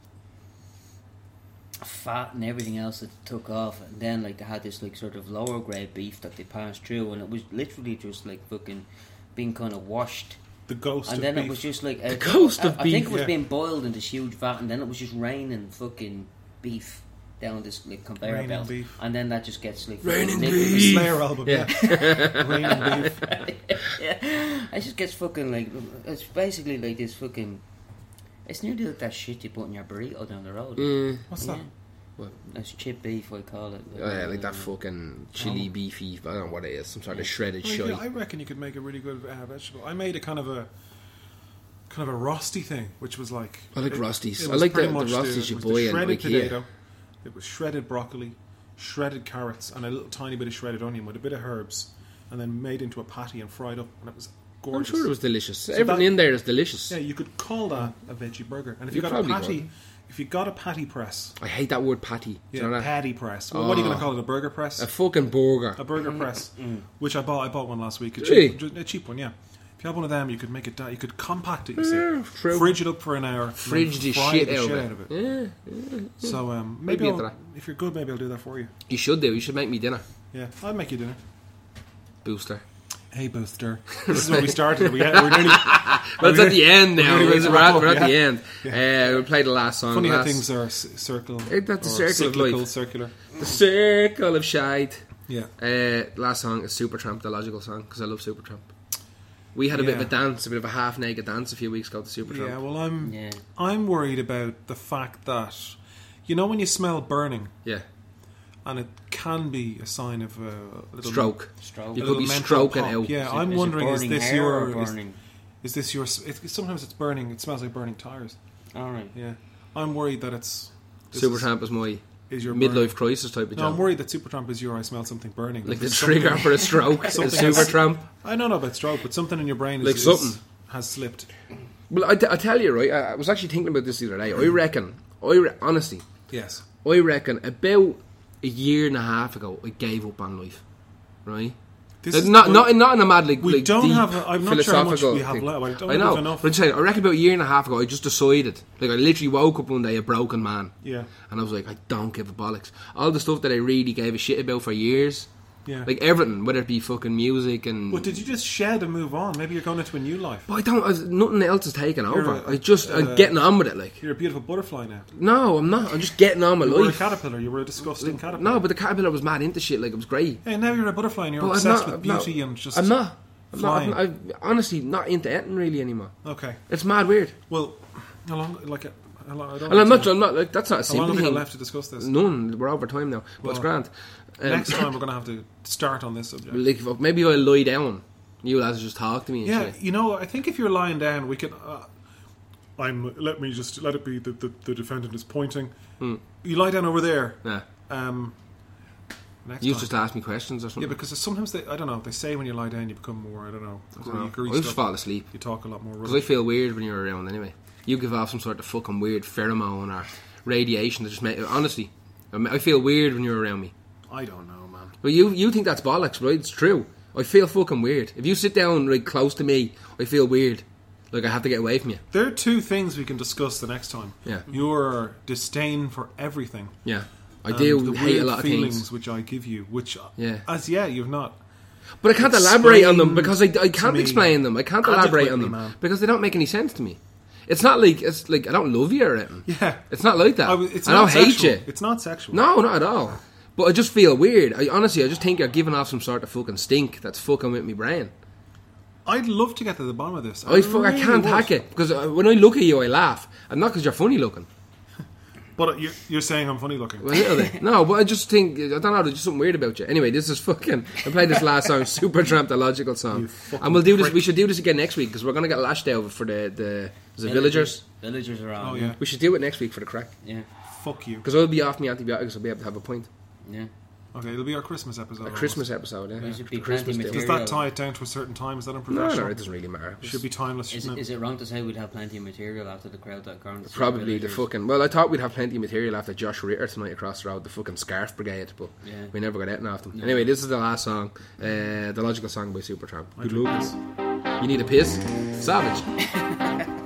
[SPEAKER 3] fat and everything else that took off, and then like they had this like sort of lower grade beef that they passed through, and it was literally just like fucking being kind of washed.
[SPEAKER 2] The ghost
[SPEAKER 3] And
[SPEAKER 2] of
[SPEAKER 3] then
[SPEAKER 2] beef.
[SPEAKER 3] it was just like
[SPEAKER 1] The ghost of
[SPEAKER 3] I think
[SPEAKER 1] beef,
[SPEAKER 3] it was
[SPEAKER 2] yeah.
[SPEAKER 3] being boiled in this huge vat, and then it was just raining fucking beef down this like conveyor
[SPEAKER 2] Raining
[SPEAKER 3] belt,
[SPEAKER 2] beef.
[SPEAKER 3] and then that just gets like
[SPEAKER 1] Raining
[SPEAKER 3] fucking
[SPEAKER 1] beef.
[SPEAKER 2] The Slayer album, yeah. Raining beef.
[SPEAKER 3] yeah, it just gets fucking like it's basically like this fucking. It's nearly like that shit you put in your burrito down the road.
[SPEAKER 1] Mm.
[SPEAKER 2] What's
[SPEAKER 3] Yeah.
[SPEAKER 2] that?
[SPEAKER 1] What?
[SPEAKER 3] That's chip beef, I call it.
[SPEAKER 1] Oh, yeah, like that fucking chili beefy. I don't know what it is. Some sort of shredded
[SPEAKER 2] Well,
[SPEAKER 1] shite.
[SPEAKER 2] yeah, I reckon you could make a really good vegetable. I made a kind of a rusty thing, which was like
[SPEAKER 1] I like Rosties.
[SPEAKER 2] it
[SPEAKER 1] I
[SPEAKER 2] was
[SPEAKER 1] like
[SPEAKER 2] pretty
[SPEAKER 1] the
[SPEAKER 2] much
[SPEAKER 1] Rosties
[SPEAKER 2] it
[SPEAKER 1] you
[SPEAKER 2] was
[SPEAKER 1] buy
[SPEAKER 2] the
[SPEAKER 1] in
[SPEAKER 2] shredded
[SPEAKER 1] IKEA.
[SPEAKER 2] potato. It was shredded broccoli, shredded carrots, and a little tiny bit of shredded onion with a bit of herbs, and then made into a patty and fried up, and it was
[SPEAKER 1] I'm
[SPEAKER 2] gorgeous.
[SPEAKER 1] sure it was delicious. Everything
[SPEAKER 2] that-
[SPEAKER 1] in there is delicious.
[SPEAKER 2] Yeah, you could call that a veggie burger. And if
[SPEAKER 1] You
[SPEAKER 2] you got a
[SPEAKER 1] probably
[SPEAKER 2] patty,
[SPEAKER 1] could.
[SPEAKER 2] if you got a patty press,
[SPEAKER 1] I hate that word patty. Do you know that?
[SPEAKER 2] patty press. Well, what are you
[SPEAKER 1] Oh.
[SPEAKER 2] going to call it? A burger press?
[SPEAKER 1] A fucking burger.
[SPEAKER 2] A burger press, which I bought one last week.
[SPEAKER 1] Really?
[SPEAKER 2] A cheap one, yeah. If you have one of them, you could make it. You could compact it. You
[SPEAKER 1] Yeah,
[SPEAKER 2] see,
[SPEAKER 1] true.
[SPEAKER 2] fridge it up for an hour,
[SPEAKER 1] Fridge the
[SPEAKER 2] fry
[SPEAKER 1] shit
[SPEAKER 2] the
[SPEAKER 1] out
[SPEAKER 2] shit
[SPEAKER 1] of it. Yeah,
[SPEAKER 2] So
[SPEAKER 1] Maybe
[SPEAKER 2] maybe
[SPEAKER 1] into that.
[SPEAKER 2] if you're good, maybe I'll do that for you.
[SPEAKER 1] you should do. You should make me dinner.
[SPEAKER 2] Yeah, I'll make you dinner.
[SPEAKER 1] Booster.
[SPEAKER 2] Hey, Booster. This is where we started. We're nearly.
[SPEAKER 1] Well, it's at the end now.
[SPEAKER 2] We're
[SPEAKER 1] We're
[SPEAKER 2] wrap up,
[SPEAKER 1] at the
[SPEAKER 2] yeah.
[SPEAKER 1] end. We'll play the last song.
[SPEAKER 2] Funny how
[SPEAKER 1] last-
[SPEAKER 2] things are circle.
[SPEAKER 1] That's the
[SPEAKER 2] or
[SPEAKER 1] circle of
[SPEAKER 2] cyclical,
[SPEAKER 1] life.
[SPEAKER 2] circular.
[SPEAKER 1] The circle of shade.
[SPEAKER 2] Yeah.
[SPEAKER 1] Last song is Supertramp, the logical song, because I love Supertramp. We had a bit of a
[SPEAKER 2] Yeah.
[SPEAKER 1] dance, a bit of a half-naked dance a few weeks ago to Supertramp.
[SPEAKER 2] Yeah. Well,
[SPEAKER 3] Yeah.
[SPEAKER 2] I'm worried about the fact that when you smell burning,
[SPEAKER 1] Yeah.
[SPEAKER 2] and it can be a sign of a little
[SPEAKER 1] Stroke.
[SPEAKER 3] Stroke.
[SPEAKER 1] You
[SPEAKER 2] a
[SPEAKER 1] could
[SPEAKER 2] little
[SPEAKER 1] be
[SPEAKER 2] mental
[SPEAKER 1] stroking
[SPEAKER 2] pop.
[SPEAKER 1] out.
[SPEAKER 2] Yeah,
[SPEAKER 3] Is
[SPEAKER 2] I'm
[SPEAKER 3] it
[SPEAKER 2] wondering, is
[SPEAKER 3] burning
[SPEAKER 2] this
[SPEAKER 3] hair or
[SPEAKER 2] your?
[SPEAKER 3] burning?
[SPEAKER 2] Is this your? Sometimes it's burning. It smells like burning tires.
[SPEAKER 3] All right.
[SPEAKER 2] Yeah, I'm worried that it's this
[SPEAKER 1] Supertramp is my
[SPEAKER 2] is your
[SPEAKER 1] midlife
[SPEAKER 2] burning.
[SPEAKER 1] crisis type of
[SPEAKER 2] No, I'm
[SPEAKER 1] job.
[SPEAKER 2] worried that Supertramp is your. I smell something burning.
[SPEAKER 1] Like the
[SPEAKER 2] there's
[SPEAKER 1] trigger
[SPEAKER 2] something-
[SPEAKER 1] for a stroke is
[SPEAKER 2] something has-
[SPEAKER 1] Supertramp.
[SPEAKER 2] I don't know about stroke, but something in your brain
[SPEAKER 1] Like
[SPEAKER 2] is
[SPEAKER 1] something.
[SPEAKER 2] has slipped.
[SPEAKER 1] Well, I tell you, right, I was actually thinking about this the other day. I reckon, honestly,
[SPEAKER 2] Yes.
[SPEAKER 1] I reckon about a year and a half ago, I gave up on life. Right?
[SPEAKER 2] This is
[SPEAKER 1] not in a mad like
[SPEAKER 2] we
[SPEAKER 1] like
[SPEAKER 2] don't
[SPEAKER 1] deep
[SPEAKER 2] have. I'm not sure how much
[SPEAKER 1] philosophical
[SPEAKER 2] we have
[SPEAKER 1] thing.
[SPEAKER 2] left. I don't
[SPEAKER 1] I know.
[SPEAKER 2] have enough.
[SPEAKER 1] But I'm saying, I reckon about a year and a half ago, I just decided. Like I literally woke up one day a broken man.
[SPEAKER 2] Yeah.
[SPEAKER 1] And I was like, I don't give a bollocks. All the stuff that I really gave a shit about for years.
[SPEAKER 2] Yeah.
[SPEAKER 1] Like everything, whether it be fucking music and.
[SPEAKER 2] But did you just shed and move on? Maybe you're going into a new life.
[SPEAKER 1] But nothing else is taking over.
[SPEAKER 2] a-
[SPEAKER 1] I'm getting on with it. Like,
[SPEAKER 2] You're a beautiful butterfly now.
[SPEAKER 1] no, I'm not. I'm just getting on with
[SPEAKER 2] You were a
[SPEAKER 1] life.
[SPEAKER 2] caterpillar. You were a disgusting caterpillar.
[SPEAKER 1] No, but the caterpillar was mad into shit. Like it was great.
[SPEAKER 2] Hey, now you're a butterfly and you're
[SPEAKER 1] But
[SPEAKER 2] obsessed with beauty and just.
[SPEAKER 1] I'm not.
[SPEAKER 2] flying.
[SPEAKER 1] I'm honestly not into anything really anymore.
[SPEAKER 2] Okay.
[SPEAKER 1] It's mad weird.
[SPEAKER 2] Well, how long? Like, how long? I don't
[SPEAKER 1] And I'm
[SPEAKER 2] know.
[SPEAKER 1] not like that's not a
[SPEAKER 2] How long
[SPEAKER 1] simple
[SPEAKER 2] have we got
[SPEAKER 1] thing.
[SPEAKER 2] left to discuss this?
[SPEAKER 1] None. We're over time now, but it's
[SPEAKER 2] Well,
[SPEAKER 1] grand.
[SPEAKER 2] Next time we're going to have to start on this subject.
[SPEAKER 1] Like maybe I'll lie down. You lads just talk to me. And
[SPEAKER 2] Yeah,
[SPEAKER 1] shit.
[SPEAKER 2] you know, I think if you're lying down, we can. Let me just let it be the defendant is pointing. You lie down over there.
[SPEAKER 1] Yeah.
[SPEAKER 2] Next
[SPEAKER 1] You
[SPEAKER 2] time.
[SPEAKER 1] just ask me questions or
[SPEAKER 2] Yeah,
[SPEAKER 1] something.
[SPEAKER 2] because sometimes I don't know. They say when you lie down, you become more. I don't know. You
[SPEAKER 1] I
[SPEAKER 2] grease
[SPEAKER 1] just
[SPEAKER 2] up,
[SPEAKER 1] fall asleep
[SPEAKER 2] You talk a lot more.
[SPEAKER 1] because I feel weird when you're around. Anyway, you give off some sort of fucking weird pheromone or radiation that just make. Honestly, I feel weird when you're around me.
[SPEAKER 2] I don't know, man.
[SPEAKER 1] But you think that's bollocks, right? It's true. I feel fucking weird. If you sit down right close to me, I feel weird. Like I have to get away from you.
[SPEAKER 2] There are two things we can discuss the next time.
[SPEAKER 1] Yeah.
[SPEAKER 2] Your disdain for everything.
[SPEAKER 1] Yeah, I
[SPEAKER 2] and
[SPEAKER 1] do
[SPEAKER 2] the
[SPEAKER 1] hate
[SPEAKER 2] weird
[SPEAKER 1] a lot of
[SPEAKER 2] feelings
[SPEAKER 1] things.
[SPEAKER 2] which I give you, which
[SPEAKER 1] Yeah.
[SPEAKER 2] as yet you've not.
[SPEAKER 1] But I can't elaborate on them
[SPEAKER 2] Explain
[SPEAKER 1] because I
[SPEAKER 2] to
[SPEAKER 1] can't
[SPEAKER 2] me
[SPEAKER 1] explain them. I can't elaborate on them
[SPEAKER 2] adequately, man.
[SPEAKER 1] because they don't make any sense to me. It's not like I don't love you or anything.
[SPEAKER 2] Yeah.
[SPEAKER 1] It's not like that.
[SPEAKER 2] It's
[SPEAKER 1] I don't
[SPEAKER 2] not
[SPEAKER 1] hate
[SPEAKER 2] sexual.
[SPEAKER 1] you.
[SPEAKER 2] It's not sexual.
[SPEAKER 1] No, not at all. But I just feel weird. I just think you're giving off some sort of fucking stink that's fucking with me brain.
[SPEAKER 2] I'd love to get to the bottom of this.
[SPEAKER 1] I
[SPEAKER 2] really
[SPEAKER 1] can't
[SPEAKER 2] would.
[SPEAKER 1] hack it because when I look at you, I laugh, and not because you're funny looking.
[SPEAKER 2] But you're saying I'm funny looking.
[SPEAKER 1] Well, a little bit. No, but I just think I don't know. There's just something weird about you. Anyway, this is fucking. I played this last song, Supertramp, the logical song,
[SPEAKER 2] You fucking
[SPEAKER 1] and we'll do this.
[SPEAKER 2] prick.
[SPEAKER 1] We should do this again next week because we're gonna get lashed out for the villagers.
[SPEAKER 3] Villagers are on.
[SPEAKER 2] Oh yeah.
[SPEAKER 1] We should do it next week for the crack
[SPEAKER 3] Yeah.
[SPEAKER 2] Fuck you.
[SPEAKER 1] because I'll be off my antibiotics. I'll be able to have a point.
[SPEAKER 3] Yeah.
[SPEAKER 2] Okay, it'll be our Christmas episode.
[SPEAKER 1] A
[SPEAKER 2] almost.
[SPEAKER 1] Christmas episode, yeah.
[SPEAKER 3] There should be
[SPEAKER 1] Christmas
[SPEAKER 3] plenty
[SPEAKER 1] day.
[SPEAKER 3] of
[SPEAKER 2] Does
[SPEAKER 3] material.
[SPEAKER 2] that tie it down to a certain time? Is that
[SPEAKER 1] No,
[SPEAKER 2] unprofessional?
[SPEAKER 1] it doesn't really matter.
[SPEAKER 2] It should be timeless. shouldn't
[SPEAKER 3] Is it wrong to say we'd have plenty of material after the crowd that gone?
[SPEAKER 1] Probably the fucking. Well, I thought we'd have plenty of material after Josh Ritter tonight across the road, the fucking Scarf Brigade, but
[SPEAKER 3] Yeah.
[SPEAKER 1] we never got anything off them.
[SPEAKER 3] No.
[SPEAKER 1] Anyway, this is the last song, the logical song by Supertramp.
[SPEAKER 2] I
[SPEAKER 1] Good
[SPEAKER 2] drink
[SPEAKER 1] luck.
[SPEAKER 2] this.
[SPEAKER 1] You need a piss? Savage.